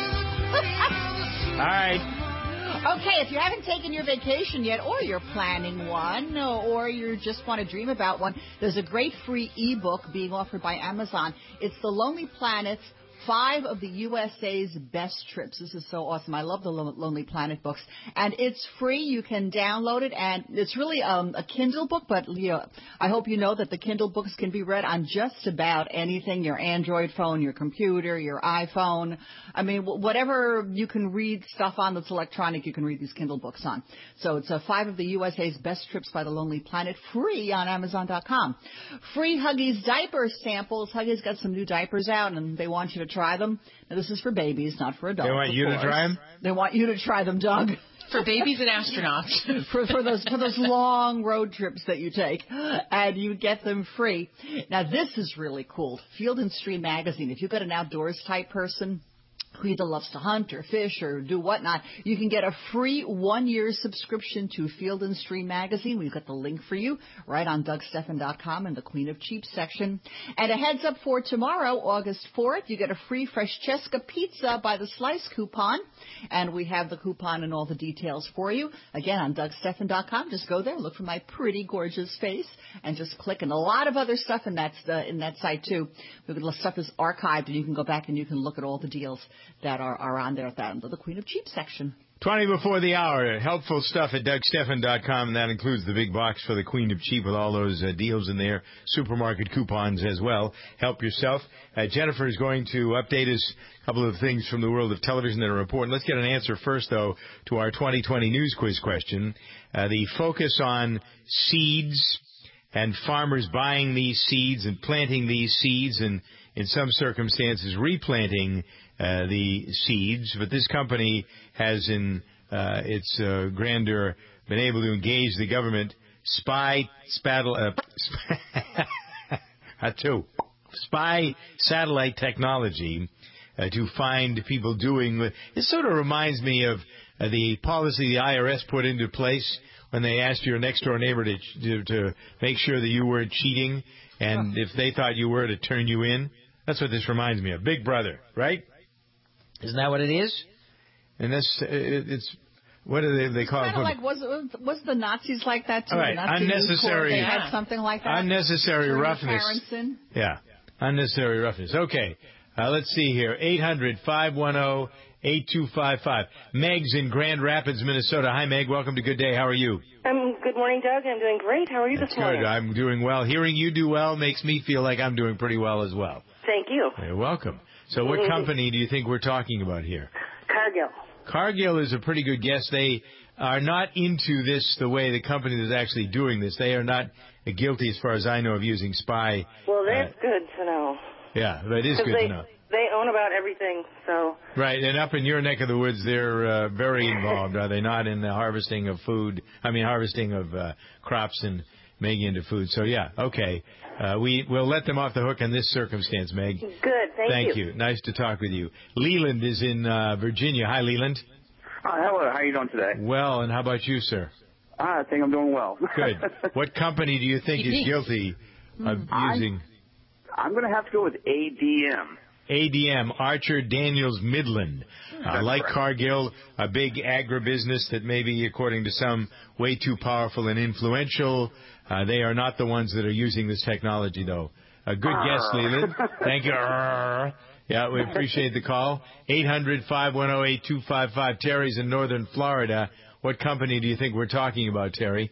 Speaker 1: All right.
Speaker 3: Okay, if you haven't taken your vacation yet, or you're planning one, or you just want to dream about one, there's a great free ebook being offered by Amazon. It's The Lonely Planet's Five of the U S A's Best Trips. This is so awesome. I love the Lonely Planet books. And it's free. You can download it. And it's really um, a Kindle book, but you know, I hope you know that the Kindle books can be read on just about anything, your Android phone, your computer, your iPhone. I mean, whatever you can read stuff on that's electronic, you can read these Kindle books on. So it's uh, Five of the U S A's Best Trips by the Lonely Planet, free on Amazon dot com. Free Huggies diaper samples. Huggies got some new diapers out, and they want you to try them. Now, this is for babies, not for adults.
Speaker 1: They want you to try them?
Speaker 3: They want you to try them, Doug.
Speaker 2: For babies and astronauts.
Speaker 3: for, for those for those long road trips that you take, and you get them free. Now, this is really cool. Field and Stream magazine. If you've got an outdoors type person who either loves to hunt or fish or do whatnot, you can get a free one-year subscription to Field and Stream magazine. We've got the link for you right on Doug Stephan dot com in the Queen of Cheap section. And a heads up for tomorrow, August fourth, you get a free Francesca pizza by the Slice coupon. And we have the coupon and all the details for you. Again, on Doug Stephan dot com. Just go there, look for my pretty gorgeous face, and just click. And a lot of other stuff in that, uh, in that site, too. The stuff is archived, and you can go back and you can look at all the deals that are, are on there at that under the Queen of Cheap section.
Speaker 1: twenty before the hour. Helpful stuff at Doug Stephan dot com, and that includes the big box for the Queen of Cheap with all those uh, deals in there, supermarket coupons as well. Help yourself. Uh, Jennifer is going to update us a couple of things from the world of television that are important. Let's get an answer first, though, to our twenty twenty news quiz question. Uh, the focus on seeds and farmers buying these seeds and planting these seeds and, in some circumstances, replanting Uh, the seeds, but this company has in uh, its uh, grandeur been able to engage the government spy, spattle, uh, two, spy satellite technology uh, to find people doing. It sort of reminds me of uh, the policy the I R S put into place when they asked your next door neighbor to, to to make sure that you weren't cheating, and if they thought you were, to turn you in. That's what this reminds me of. Big Brother, right? Isn't that what it is? And this, it, it's. What do they, they call it?
Speaker 3: Kind of like, was, was the Nazis like that too?
Speaker 1: All right,
Speaker 3: the Nazi
Speaker 1: unnecessary.
Speaker 3: They
Speaker 1: Yeah.
Speaker 3: had something like that.
Speaker 1: Unnecessary
Speaker 3: Turning
Speaker 1: roughness.
Speaker 3: parents in?
Speaker 1: Yeah, unnecessary roughness. Okay, uh, let's see here. eight hundred, five one zero, eight two five five. Meg's in Grand Rapids, Minnesota. Hi, Meg. Welcome to Good Day. How are you?
Speaker 5: Um, good morning, Doug. I'm doing great. How are you
Speaker 1: That's
Speaker 5: this morning?
Speaker 1: good. I'm doing well. Hearing you do well makes me feel like I'm doing pretty well as well.
Speaker 5: Thank you.
Speaker 1: You're welcome. So what
Speaker 5: Mhm.
Speaker 1: company do you think we're talking about here?
Speaker 5: Cargill.
Speaker 1: Cargill is a pretty good guess. They are not into this the way the company that's actually doing this. They are not guilty, as far as I know, of using spy.
Speaker 5: Well, that's
Speaker 1: uh,
Speaker 5: good to know.
Speaker 1: Yeah, that is
Speaker 5: 'Cause
Speaker 1: good
Speaker 5: they,
Speaker 1: to know.
Speaker 5: They own about everything, so.
Speaker 1: Right, and up in your neck of the woods, they're uh, very involved, are they not, in the harvesting of food? I mean, harvesting of uh, crops and making into food. So, yeah, okay. Uh, we will let them off the hook in this circumstance, Meg.
Speaker 5: Good, thank,
Speaker 1: Thank
Speaker 5: you.
Speaker 1: you. Nice to talk with you. Leland is in uh, Virginia. Hi, Leland.
Speaker 7: Uh, hello, how are you doing today?
Speaker 1: Well, and how about you, sir?
Speaker 7: Ah, I think I'm doing well.
Speaker 1: Good. What company do you think is guilty of
Speaker 7: I'm-
Speaker 1: using
Speaker 7: I'm going to have to go with A D M.
Speaker 1: A D M, Archer Daniels Midland? Uh,
Speaker 7: That's
Speaker 1: like
Speaker 7: correct.
Speaker 1: Cargill, a big agribusiness that may be, according to some, way too powerful and influential. Uh, they are not the ones that are using this technology, though. A good guess, Leland. Thank you. Arr. Yeah, we appreciate the call. eight hundred, five one zero, eight two five five. Terry's in northern Florida. What company do you think we're talking about, Terry?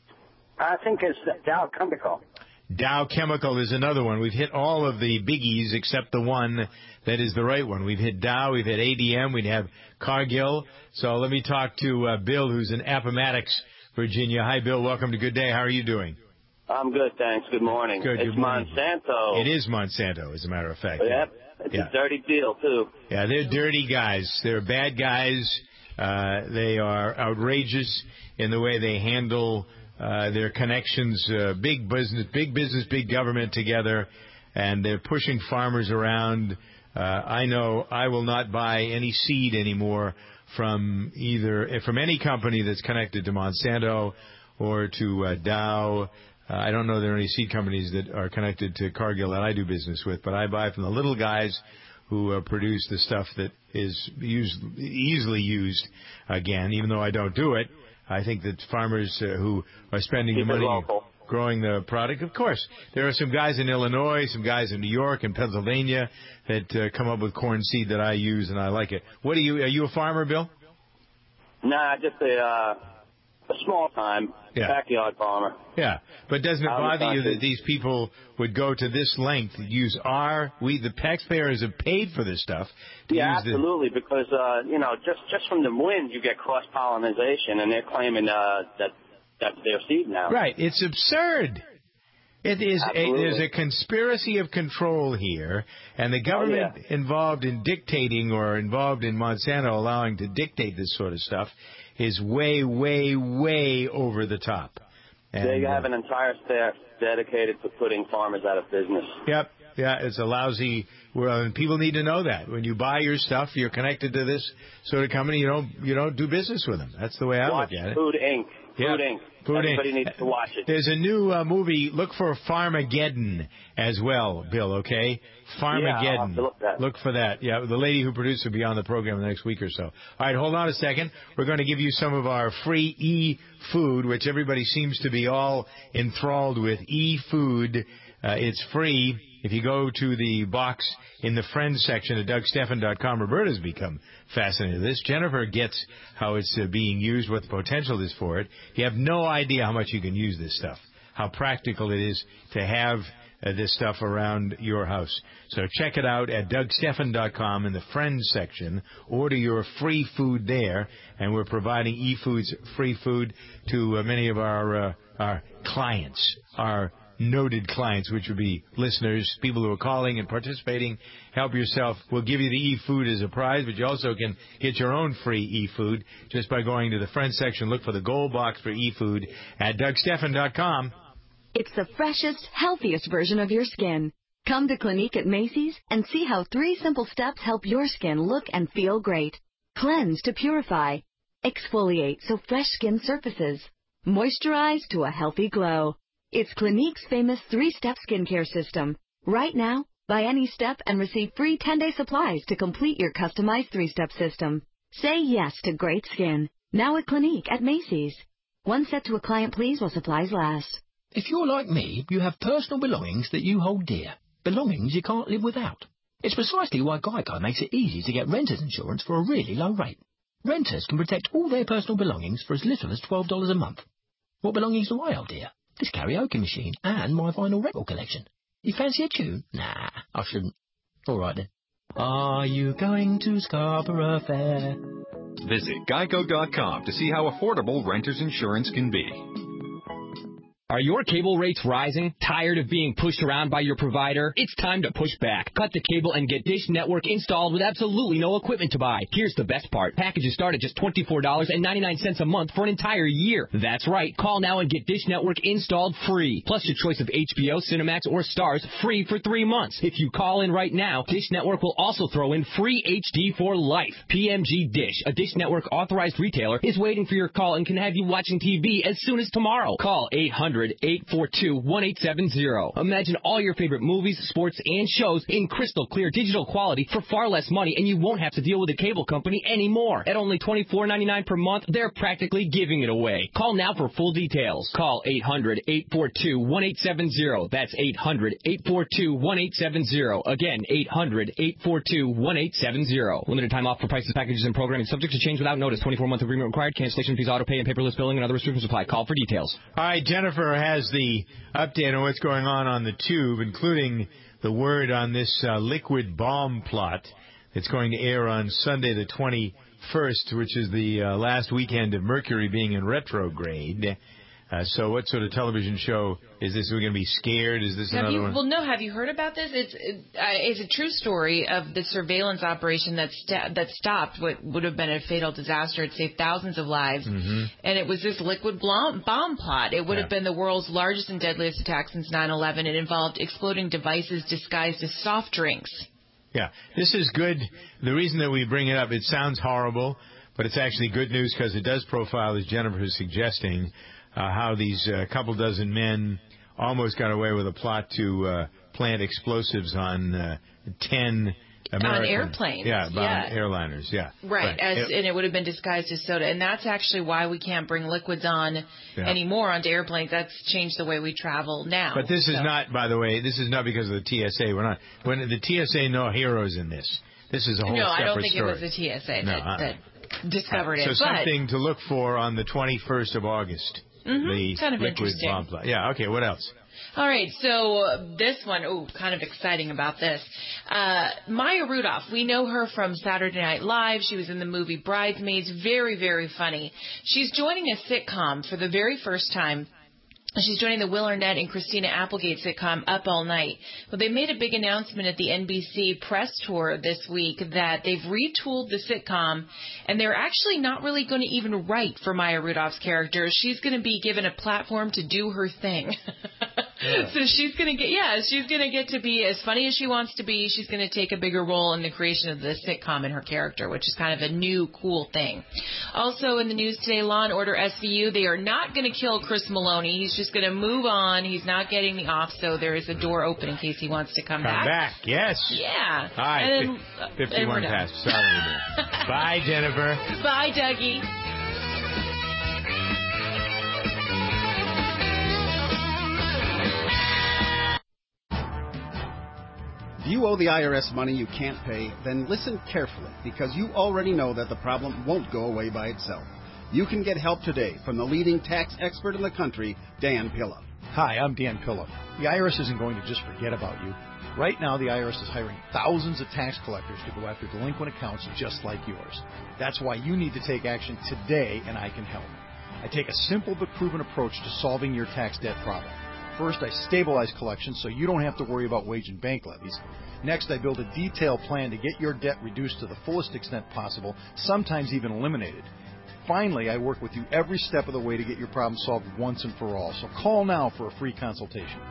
Speaker 7: I think it's Dow Chemical.
Speaker 1: Dow Chemical is another one. We've hit all of the biggies except the one that is the right one. We've hit Dow, we've hit A D M, we'd have Cargill. So let me talk to uh, Bill, who's in Appomattox, Virginia. Hi, Bill. Welcome to Good Day. How are you doing?
Speaker 9: I'm good, thanks. Good morning.
Speaker 1: Good,
Speaker 9: It's
Speaker 1: good morning.
Speaker 9: Monsanto.
Speaker 1: It is Monsanto, as a matter of fact.
Speaker 9: Yep. It's
Speaker 1: Yeah.
Speaker 9: a dirty deal, too.
Speaker 1: Yeah, they're dirty guys. They're bad guys. Uh, they are outrageous in the way they handle uh, their connections. Uh, big business, big business, big government together, and they're pushing farmers around. Uh, I know I will not buy any seed anymore from either from any company that's connected to Monsanto or to uh, Dow. Uh, I don't know there are any seed companies that are connected to Cargill that I do business with, but I buy from the little guys who uh, produce the stuff that is used, easily used again, even though I don't do it. I think that farmers uh, who are spending
Speaker 9: Keep
Speaker 1: the
Speaker 9: it
Speaker 1: money
Speaker 9: local.
Speaker 1: growing the product, of course, there are some guys in Illinois, some guys in New York and Pennsylvania that uh, come up with corn seed that I use, and I like it. What are you? Are you a farmer, Bill?
Speaker 9: Nah, just a, uh, a small time
Speaker 1: Yeah.
Speaker 9: backyard farmer.
Speaker 1: Yeah, but doesn't it
Speaker 9: Out in the
Speaker 1: bother you
Speaker 9: country.
Speaker 1: that these people would go to this length, use our, we, the taxpayers have paid for this stuff. To
Speaker 9: Yeah,
Speaker 1: use the,
Speaker 9: absolutely, because, uh, you know, just, just from the wind you get cross-pollination, and they're claiming uh, that that's their seed now.
Speaker 1: Right, it's absurd. It is a,
Speaker 9: Absolutely.
Speaker 1: there's a conspiracy of control here, and the government
Speaker 9: Oh,
Speaker 1: involved in dictating or involved in Monsanto allowing to dictate this sort of stuff is way, way, way over the top. And,
Speaker 9: They
Speaker 1: uh,
Speaker 9: have an entire staff dedicated to putting farmers out of business.
Speaker 1: Yep. Yeah, it's a lousy. Well, and people need to know that when you buy your stuff, you're connected to this sort of company. You don't you don't do business with them. That's the way I
Speaker 9: Watch
Speaker 1: look at it.
Speaker 9: Food Incorporated.
Speaker 1: Yeah.
Speaker 9: Food Incorporated.
Speaker 1: Food
Speaker 9: Everybody
Speaker 1: Incorporated.
Speaker 9: needs to watch it.
Speaker 1: There's a new uh, movie. Look for Farmageddon as well, Bill. Okay, Farmageddon.
Speaker 9: Yeah, I'll have to look that.
Speaker 1: Look for that. Yeah, the lady who produced it will be on the program the next week or so. All right, hold on a second. We're going to give you some of our free e-food, which everybody seems to be all enthralled with. E-food. Uh, it's free. If you go to the box in the Friends section at Doug Stephan dot com, Roberta's become fascinated with this. Jennifer gets how it's uh, being used, what the potential is for it. You have no idea how much you can use this stuff, how practical it is to have uh, this stuff around your house. So check it out at Doug Stephan dot com in the Friends section. Order your free food there, and we're providing eFoods free food to uh, many of our uh, our clients, our noted clients, which would be listeners, people who are calling and participating. Help yourself. We'll give you the e-food as a prize, but you also can get your own free e-food just by going to the Friends section. Look for the gold box for e-food at Doug Stephan dot com.
Speaker 11: It's the freshest, healthiest version of your skin.
Speaker 10: Come to Clinique at Macy's and see how three simple steps help your skin look and feel great. Cleanse to purify. Exfoliate so fresh skin surfaces. Moisturize to a healthy glow. It's Clinique's famous three-step skincare system. Right now, buy any step and receive free ten-day supplies to complete your customized three-step system. Say yes to great skin. Now at Clinique at Macy's. One set to a client, please, while supplies last.
Speaker 11: If you're like me, you have personal belongings that you hold dear. Belongings you can't live without. It's precisely why Geico makes it easy to get renter's insurance for a really low rate. Renters can protect all their personal belongings for as little as twelve dollars a month. What belongings do I hold dear? This karaoke machine and my vinyl record collection. You fancy a tune? Nah, I shouldn't. All right then. Are you going to Scarborough Fair?
Speaker 12: Visit geico dot com to see how affordable renter's insurance can be.
Speaker 15: Are your cable rates rising? Tired of being pushed around by your provider? It's time to push back. Cut the cable and get Dish Network installed with absolutely no equipment to buy. Here's the best part. Packages start at just twenty-four dollars and ninety-nine cents a month for an entire year. That's right. Call now and get Dish Network installed free. Plus your choice of H B O, Cinemax, or Stars free for three months. If you call in right now, Dish Network will also throw in free H D for life. P M G Dish, a Dish Network authorized retailer, is waiting for your call and can have you watching T V as soon as tomorrow. Call eight hundred eight four two one eight seven zero. Imagine all your favorite movies, sports, and shows in crystal clear digital quality for far less money, and you won't have to deal with a cable company anymore. At only twenty-four ninety-nine per month, they're practically giving it away. Call now for full details. Call eight hundred eight four two one eight seven zero. That's eight hundred eight four two one eight seven zero. Again, eight hundred eight four two one eight seven zero. Limited time offer, prices, packages, and programming subject to change without notice. twenty-four month agreement required. Cancellation fees, auto pay, and paperless billing and other restrictions apply. Call for details.
Speaker 1: All right, Jennifer has the update on what's going on on the tube, including the word on this uh, liquid bomb plot that's going to air on Sunday the twenty-first, which is the uh, last weekend of Mercury being in retrograde. Uh, so what sort of television show is this? Are we going to be scared? Is this
Speaker 2: have
Speaker 1: another
Speaker 2: you,
Speaker 1: one?
Speaker 2: Well, no. Have you heard about this? It's it, uh, it's a true story of the surveillance operation that st- that stopped what would have been a fatal disaster. It saved thousands of lives,
Speaker 1: mm-hmm.
Speaker 2: and it was this liquid bomb, bomb plot. It would
Speaker 1: yeah.
Speaker 2: have been the world's largest and deadliest attack since nine eleven. It involved exploding devices disguised as soft drinks.
Speaker 1: Yeah, this is good. The reason that we bring it up, it sounds horrible, but it's actually good news because it does profile, as Jennifer is suggesting, Uh, how these uh, couple dozen men almost got away with a plot to uh, plant explosives on uh, ten American...
Speaker 2: On airplanes.
Speaker 1: Yeah, bomb
Speaker 2: yeah.
Speaker 1: airliners, yeah.
Speaker 2: Right,
Speaker 1: right.
Speaker 2: As,
Speaker 1: it,
Speaker 2: and it would have been disguised as soda. And that's actually why we can't bring liquids on yeah. anymore onto airplanes. That's changed the way we travel now.
Speaker 1: But this is
Speaker 2: so.
Speaker 1: not, by the way, this is not because of the T S A. We're not... When the T S A, no heroes in this. This is a whole
Speaker 2: no,
Speaker 1: separate story.
Speaker 2: No, I don't think story. It was the T S A
Speaker 1: no,
Speaker 2: that,
Speaker 1: uh,
Speaker 2: that discovered
Speaker 1: so
Speaker 2: it.
Speaker 1: So something to look for on the twenty-first of August.
Speaker 2: Mm-hmm.
Speaker 1: The
Speaker 2: kind of
Speaker 1: liquid
Speaker 2: interesting.
Speaker 1: bomb plot. Yeah, okay, what else?
Speaker 2: All right, so uh, this one, oh, kind of exciting about this. Uh, Maya Rudolph, we know her from Saturday Night Live. She was in the movie Bridesmaids. Very, very funny. She's joining a sitcom for the very first time. She's joining the Will Arnett and Christina Applegate sitcom Up All Night. Well, they made a big announcement at the N B C press tour this week that they've retooled the sitcom, and they're actually not really going to even write for Maya Rudolph's character. She's going to be given a platform to do her thing. Yeah. So she's going to get, yeah, she's going to get to be as funny as she wants to be. She's going to take a bigger role in the creation of the sitcom in her character, which is kind of a new, cool thing. Also in the news today, Law and Order S V U, they are not going to kill Chris Maloney. He's just going to move on. He's not getting the off, so there is a door open in case he wants to come,
Speaker 1: come back. Come back, yes.
Speaker 2: Yeah.
Speaker 1: All right,
Speaker 2: and then,
Speaker 1: fifty-one past. Sorry. Bye, Jennifer.
Speaker 2: Bye, Dougie.
Speaker 25: If you owe the I R S money you can't pay, then listen carefully, because you already know that the problem won't go away by itself. You can get help today from the leading tax expert in the country, Dan Pilla.
Speaker 26: Hi, I'm Dan Pilla. The I R S isn't going to just forget about you. Right now, the I R S is hiring thousands of tax collectors to go after delinquent accounts just like yours. That's why you need to take action today, and I can help. I take a simple but proven approach to solving your tax debt problem. First, I stabilize collections so you don't have to worry about wage and bank levies. Next, I build a detailed plan to get your debt reduced to the fullest extent possible, sometimes even eliminated. Finally, I work with you every step of the way to get your problem solved once and for all. So call now for a free consultation.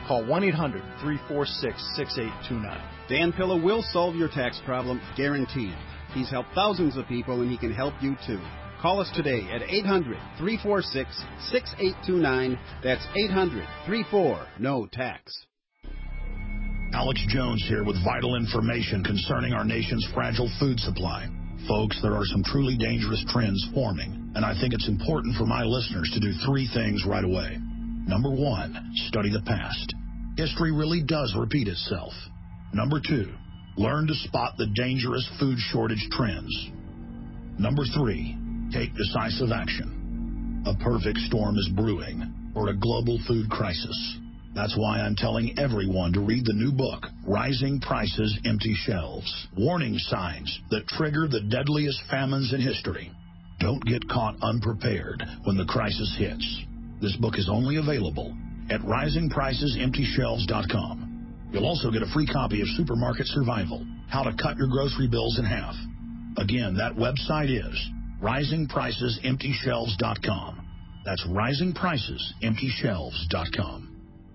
Speaker 26: Call one eight hundred three four six six eight two nine.
Speaker 25: Dan Pilla will solve your tax problem, guaranteed. He's helped thousands of people, and he can help you too. Call us today at eight hundred three four six six eight two nine. That's eight hundred three four no tax.
Speaker 6: Alex Jones here with vital information concerning our nation's fragile food supply. Folks, there are some truly dangerous trends forming, and I think it's important for my listeners to do three things right away. Number one, study the past. History really does repeat itself. Number two, learn to spot the dangerous food shortage trends. Number three, take decisive action. A perfect storm is brewing for a global food crisis. That's why I'm telling everyone to read the new book, Rising Prices, Empty Shelves. Warning signs that trigger the deadliest famines in history. Don't get caught unprepared when the crisis hits. This book is only available at rising prices empty shelves dot com. You'll also get a free copy of Supermarket Survival, How to Cut Your Grocery Bills in Half. Again, that website is rising prices empty shelves dot com. That's rising prices empty shelves dot com.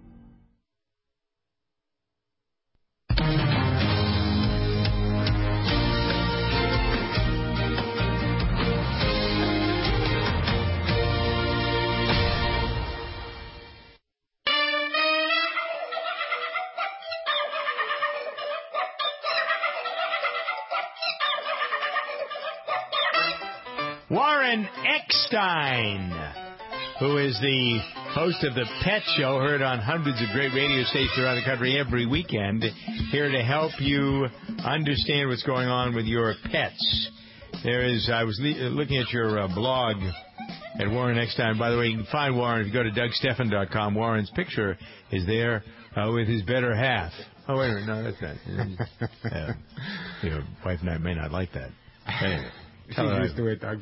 Speaker 1: Warren Eckstein, who is the host of the Pet Show, heard on hundreds of great radio stations around the country every weekend, here to help you understand what's going on with your pets. There is, I was le- looking at your uh, blog at Warren Eckstein. By the way, you can find Warren if you go to Doug Stephan dot com. Warren's picture is there uh, with his better half. Oh, wait a minute. No, that's not. uh, your wife and I may not like that. Anyway.
Speaker 16: She's used to it, Doug.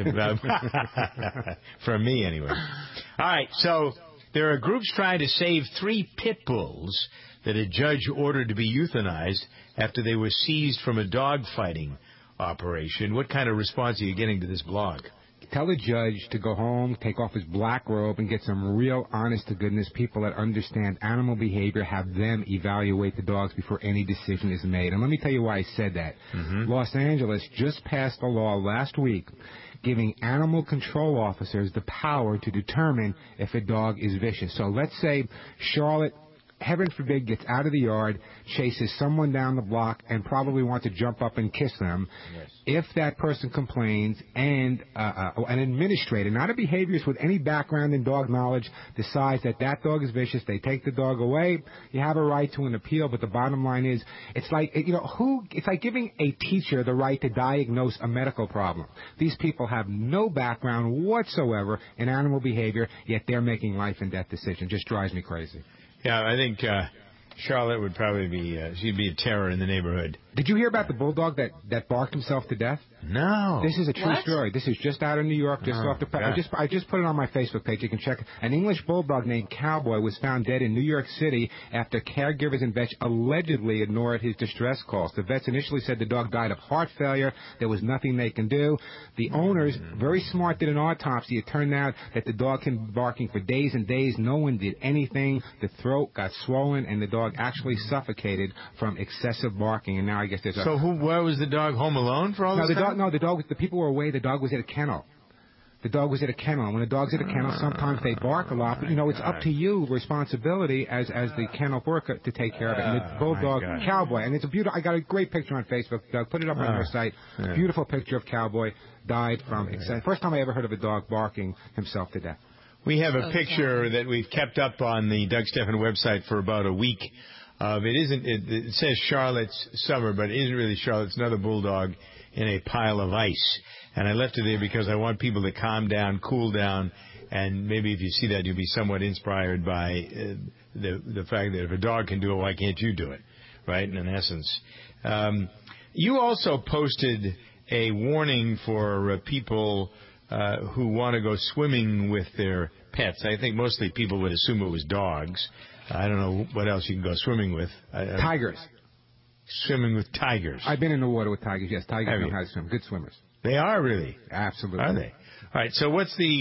Speaker 1: From me, anyway. All right, so there are groups trying to save three pit bulls that a judge ordered to be euthanized after they were seized from a dog fighting operation. What kind of response are you getting to this blog?
Speaker 16: Tell the judge to go home, take off his black robe, and get some real honest-to-goodness people that understand animal behavior, have them evaluate the dogs before any decision is made. And let me tell you why I said that. Mm-hmm. Los Angeles just passed a law last week giving animal control officers the power to determine if a dog is vicious. So let's say Charlotte, heaven forbid, gets out of the yard, chases someone down the block, and probably wants to jump up and kiss them. Yes. If that person complains and uh, uh, an administrator, not a behaviorist with any background in dog knowledge, decides that that dog is vicious, they take the dog away, you have a right to an appeal, but the bottom line is, it's like, you know, who, it's like giving a teacher the right to diagnose a medical problem. These people have no background whatsoever in animal behavior, yet they're making life and death decisions. Just drives me crazy.
Speaker 1: Yeah, I think uh, Charlotte would probably be, uh, she'd be a terror in the neighborhood.
Speaker 16: Did you hear about the bulldog that, that barked himself to death?
Speaker 1: No.
Speaker 16: This is a true
Speaker 1: What?
Speaker 16: story. This is just out of New York, just
Speaker 1: Oh,
Speaker 16: off the...
Speaker 1: God.
Speaker 16: I just I just put it on my Facebook page. You can check. An English bulldog named Cowboy was found dead in New York City after caregivers and vets allegedly ignored his distress calls. The vets initially said the dog died of heart failure. There was nothing they can do. The owners, very smart, did an autopsy. It turned out that the dog had been barking for days and days. No one did anything. The throat got swollen, and the dog actually suffocated from excessive barking. And now I guess there's a...
Speaker 1: So who? Where was the dog? Home alone for all
Speaker 16: No,
Speaker 1: this
Speaker 16: the
Speaker 1: time?
Speaker 16: dog. No, the dog. The people were away. The dog was at a kennel. The dog was at a kennel. And when a dog's at a kennel, sometimes they bark a lot. But you know, it's up to you, responsibility as as the kennel worker, to take care of it. And the bulldog, Cowboy, and it's a beautiful. I got a great picture on Facebook. Doug, put it up on
Speaker 1: Oh,
Speaker 16: your site.
Speaker 1: yeah.
Speaker 16: Beautiful picture of Cowboy, died from excess. First time I ever heard of a dog barking himself to death.
Speaker 1: We have a
Speaker 16: So
Speaker 1: picture that we've kept up on the Doug Stephan website for about a week. Of it isn't. It, it says Charlotte's Summer, but it isn't really Charlotte. It's another bulldog in a pile of ice. And I left it there because I want people to calm down, cool down, and maybe if you see that, you'll be somewhat inspired by uh, the the fact that if a dog can do it, why can't you do it? Right? In essence, um, you also posted a warning for uh, people uh, who want to go swimming with their pets. I think mostly people would assume it was dogs. I don't know what else you can go swimming with. I, I,
Speaker 16: Tigers.
Speaker 1: Swimming with tigers.
Speaker 16: I've been in the water with tigers. Yes, tigers
Speaker 1: Have
Speaker 16: know
Speaker 1: you?
Speaker 16: how to swim. Good swimmers.
Speaker 1: They are really.
Speaker 16: Absolutely.
Speaker 1: Are they? All right. So what's the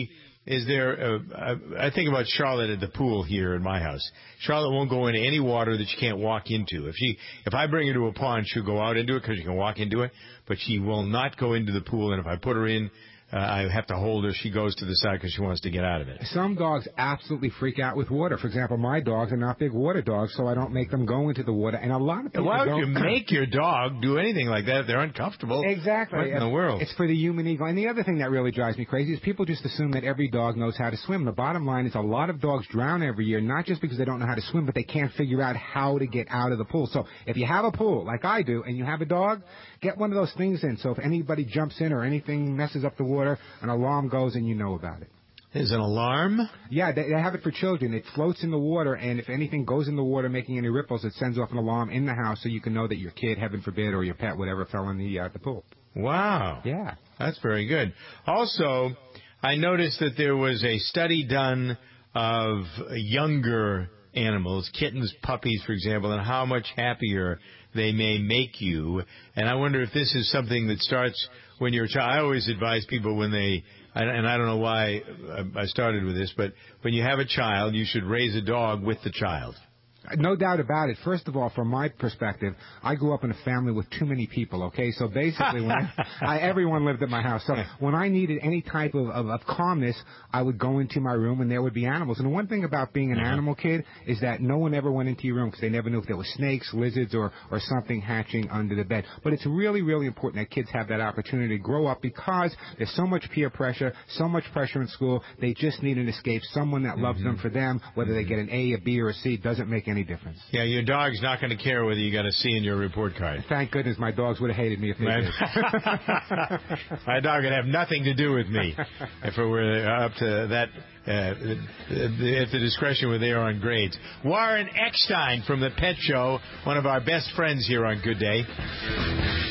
Speaker 1: is there, uh, I think about Charlotte at the pool here in my house. Charlotte won't go into any water that she can't walk into. If she, if I bring her to a pond, she'll go out into it because she can walk into it, but she will not go into the pool, and if I put her in, Uh, I have to hold her. She goes to the side because she wants to get out of it.
Speaker 16: Some dogs absolutely freak out with water. For example, my dogs are not big water dogs, so I don't make them go into the water. And a lot of people
Speaker 1: Why would
Speaker 16: don't
Speaker 1: you make your dog do anything like that if they're uncomfortable?
Speaker 16: Exactly.
Speaker 1: What in the world?
Speaker 16: It's for the human ego. And the other thing that really drives me crazy is people just assume that every dog knows how to swim. The bottom line is a lot of dogs drown every year, not just because they don't know how to swim, but they can't figure out how to get out of the pool. So if you have a pool, like I do, and you have a dog, get one of those things in. So if anybody jumps in or anything messes up the water, an alarm goes and you know about it.
Speaker 1: There's an alarm?
Speaker 16: Yeah, they, they have it for children. It floats in the water, and if anything goes in the water making any ripples, it sends off an alarm in the house so you can know that your kid, heaven forbid, or your pet, whatever, fell in the, uh, the pool.
Speaker 1: Wow.
Speaker 16: Yeah.
Speaker 1: That's very good. Also, I noticed that there was a study done of younger animals, kittens, puppies, for example, and how much happier they may make you. And I wonder if this is something that starts when you're a child. I always advise people when they, and I don't know why I started with this, but when you have a child, you should raise a dog with the child.
Speaker 16: No doubt about it. First of all, from my perspective, I grew up in a family with too many people, okay? So basically, when I, I, everyone lived at my house. So when I needed any type of, of, of calmness, I would go into my room and there would be animals. And the one thing about being an animal kid is that no one ever went into your room because they never knew if there were snakes, lizards, or, or something hatching under the bed. But it's really, really important that kids have that opportunity to grow up because there's so much peer pressure, so much pressure in school. They just need an escape, someone that loves
Speaker 1: Mm-hmm.
Speaker 16: them for them. Whether they get an A, a B, or a C, doesn't make any difference.
Speaker 1: Yeah, your dog's not going to care whether you got a C in your report card.
Speaker 16: Thank goodness my dogs would have hated me if they
Speaker 1: My,
Speaker 16: did.
Speaker 1: my dog would have nothing to do with me if it were up to that, uh, at the discretion were there on grades. Warren Eckstein from the Pet Show, one of our best friends here on Good Day.